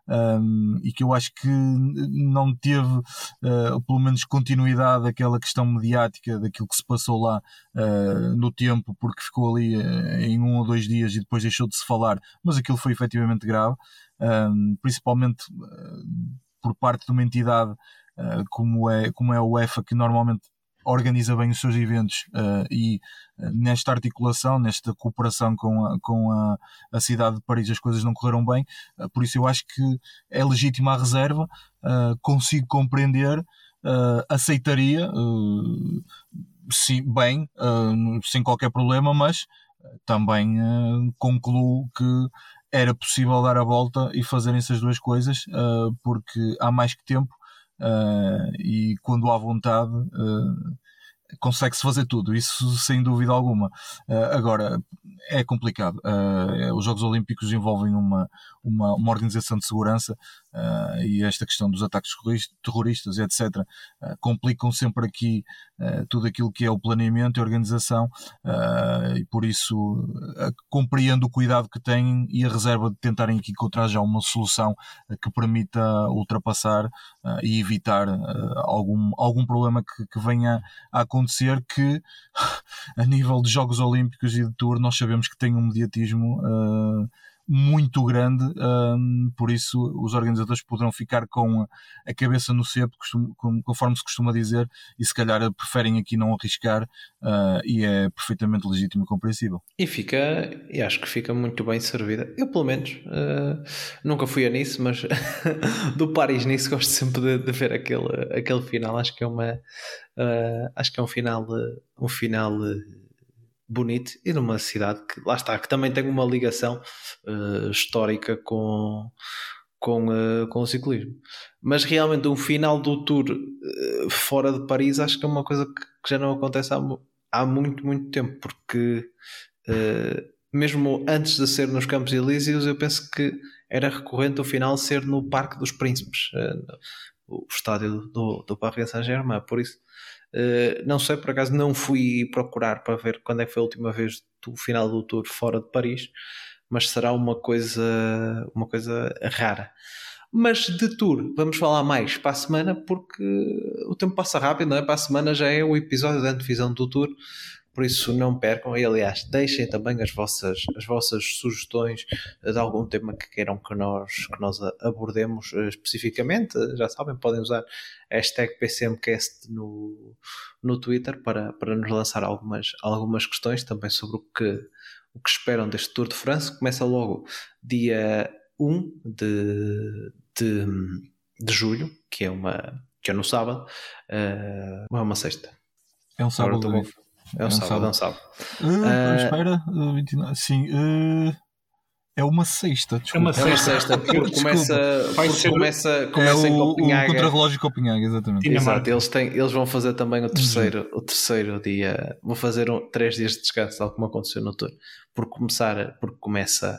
um, e que eu acho que não teve, uh, pelo menos, continuidade aquela questão mediática daquilo que se passou lá uh, no tempo, porque ficou ali uh, em um ou dois dias e depois deixou de se falar, mas aquilo foi efetivamente grave, um, principalmente uh, por parte de uma entidade Uh, como, é, como é a UEFA, que normalmente organiza bem os seus eventos uh, e uh, nesta articulação, nesta cooperação com, a, com a, a cidade de Paris, as coisas não correram bem, uh, por isso eu acho que é legítima a reserva, uh, consigo compreender, uh, aceitaria uh, sim, bem, uh, sem qualquer problema, mas uh, também uh, concluo que era possível dar a volta e fazerem essas duas coisas, uh, porque há mais que tempo. Uh, e quando há vontade uh, consegue-se fazer tudo, isso sem dúvida alguma. Uh, agora, é complicado. Uh, os Jogos Olímpicos envolvem uma, uma, uma organização de segurança uh, e esta questão dos ataques terroristas, etcétera, uh, complicam sempre aqui uh, tudo aquilo que é o planeamento e a organização, uh, e por isso uh, compreendo o cuidado que têm e a reserva de tentarem aqui encontrar já uma solução uh, que permita ultrapassar uh, e evitar uh, algum, algum problema que, que venha a acontecer, que a nível de Jogos Olímpicos e de Tour nós sabemos que tem um mediatismo uh, muito grande, um, por isso os organizadores poderão ficar com a cabeça no cepo, conforme se costuma dizer, e se calhar preferem aqui não arriscar, uh, e é perfeitamente legítimo e compreensível. E fica, e acho que fica muito bem servida. Eu pelo menos uh, nunca fui a Nice, mas do Paris-Nice gosto sempre de, de ver aquele, aquele final. Acho que é uma uh, acho que é um final um final uh, bonito, e numa cidade que, lá está, que também tem uma ligação uh, histórica com, com, uh, com o ciclismo. Mas realmente um final do Tour uh, fora de Paris acho que é uma coisa que, que já não acontece há, há muito, muito tempo, porque uh, mesmo antes de ser nos Campos Elíseos eu penso que era recorrente o final ser no Parque dos Príncipes, uh, o estádio do, do Paris Saint-Germain. Por isso Uh, não sei, por acaso não fui procurar para ver quando é que foi a última vez do final do Tour fora de Paris, mas será uma coisa, uma coisa rara. Mas de Tour vamos falar mais para a semana, porque o tempo passa rápido, não é? Para a semana já é o episódio da antevisão do Tour, por isso não percam. E aliás, deixem também as vossas, as vossas sugestões de algum tema que queiram que nós, que nós abordemos especificamente. Já sabem, podem usar hashtag P C M cast no, no Twitter para, para nos lançar algumas, algumas questões também sobre o que, o que esperam deste Tour de France. Começa logo dia um de, de, de julho, que é, uma, que é no sábado, uh, é uma sexta. É um sábado. É um, é um sábado, sábado, é um sábado. Uh, uh, espera, uh, vinte e nove, sim, uh, é uma sexta, desculpa. É uma sexta, é uma sexta porque começa, Vai porque ser começa, começa é em o, Copenhague. O contrarrelógio Copenhague, exatamente. Exato, eles, têm, eles vão fazer também o terceiro, o terceiro dia, vão fazer um, três dias de descanso, tal como aconteceu no Tour, por começar, porque começa,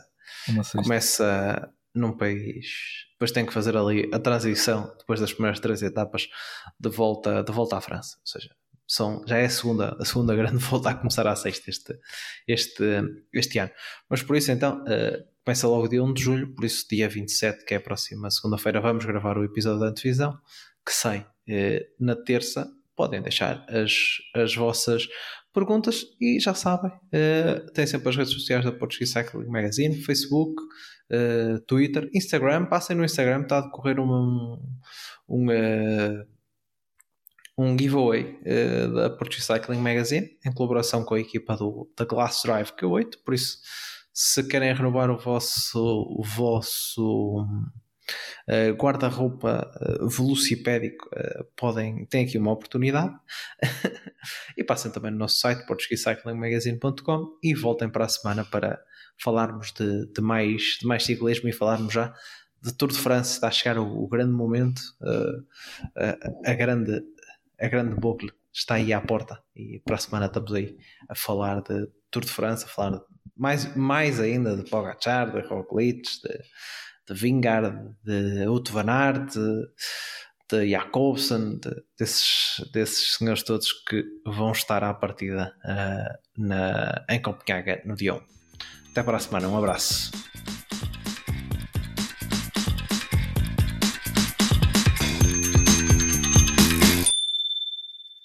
começa num país, depois tem que fazer ali a transição, depois das primeiras três etapas, de volta, de volta à França, ou seja, são, já é a segunda, a segunda grande volta a começar à sexta este, este, este ano. Mas por isso então, uh, começa logo dia um de julho, por isso dia vinte e sete, que é a próxima segunda-feira, vamos gravar o episódio da antevisão, que sai uh, na terça. Podem deixar as, as vossas perguntas e já sabem, uh, têm sempre as redes sociais da Portuguese Cycling Magazine, Facebook, uh, Twitter, Instagram. Passem no Instagram, está a decorrer um, um, uh, um giveaway uh, da Portuguese Cycling Magazine em colaboração com a equipa do, da Glass Drive Q oito, por isso se querem renovar o vosso, o vosso Uh, guarda-roupa uh, velocipédico, uh, podem, têm aqui uma oportunidade. E passem também no nosso site portuguese cycling magazine ponto com e voltem para a semana para falarmos de, de, mais, de mais ciclismo e falarmos já de Tour de France. Está a chegar o, o grande momento, uh, a, a grande a grande boucle está aí à porta e para a semana estamos aí a falar de Tour de France, a falar mais, mais ainda de Pogacar, de Roglic, de de Vingegaard, de Wout van Aert, de, de Jacobsen, de, desses, desses senhores todos que vão estar à partida uh, na, em Copenhague no dia um. Até para a semana, um abraço.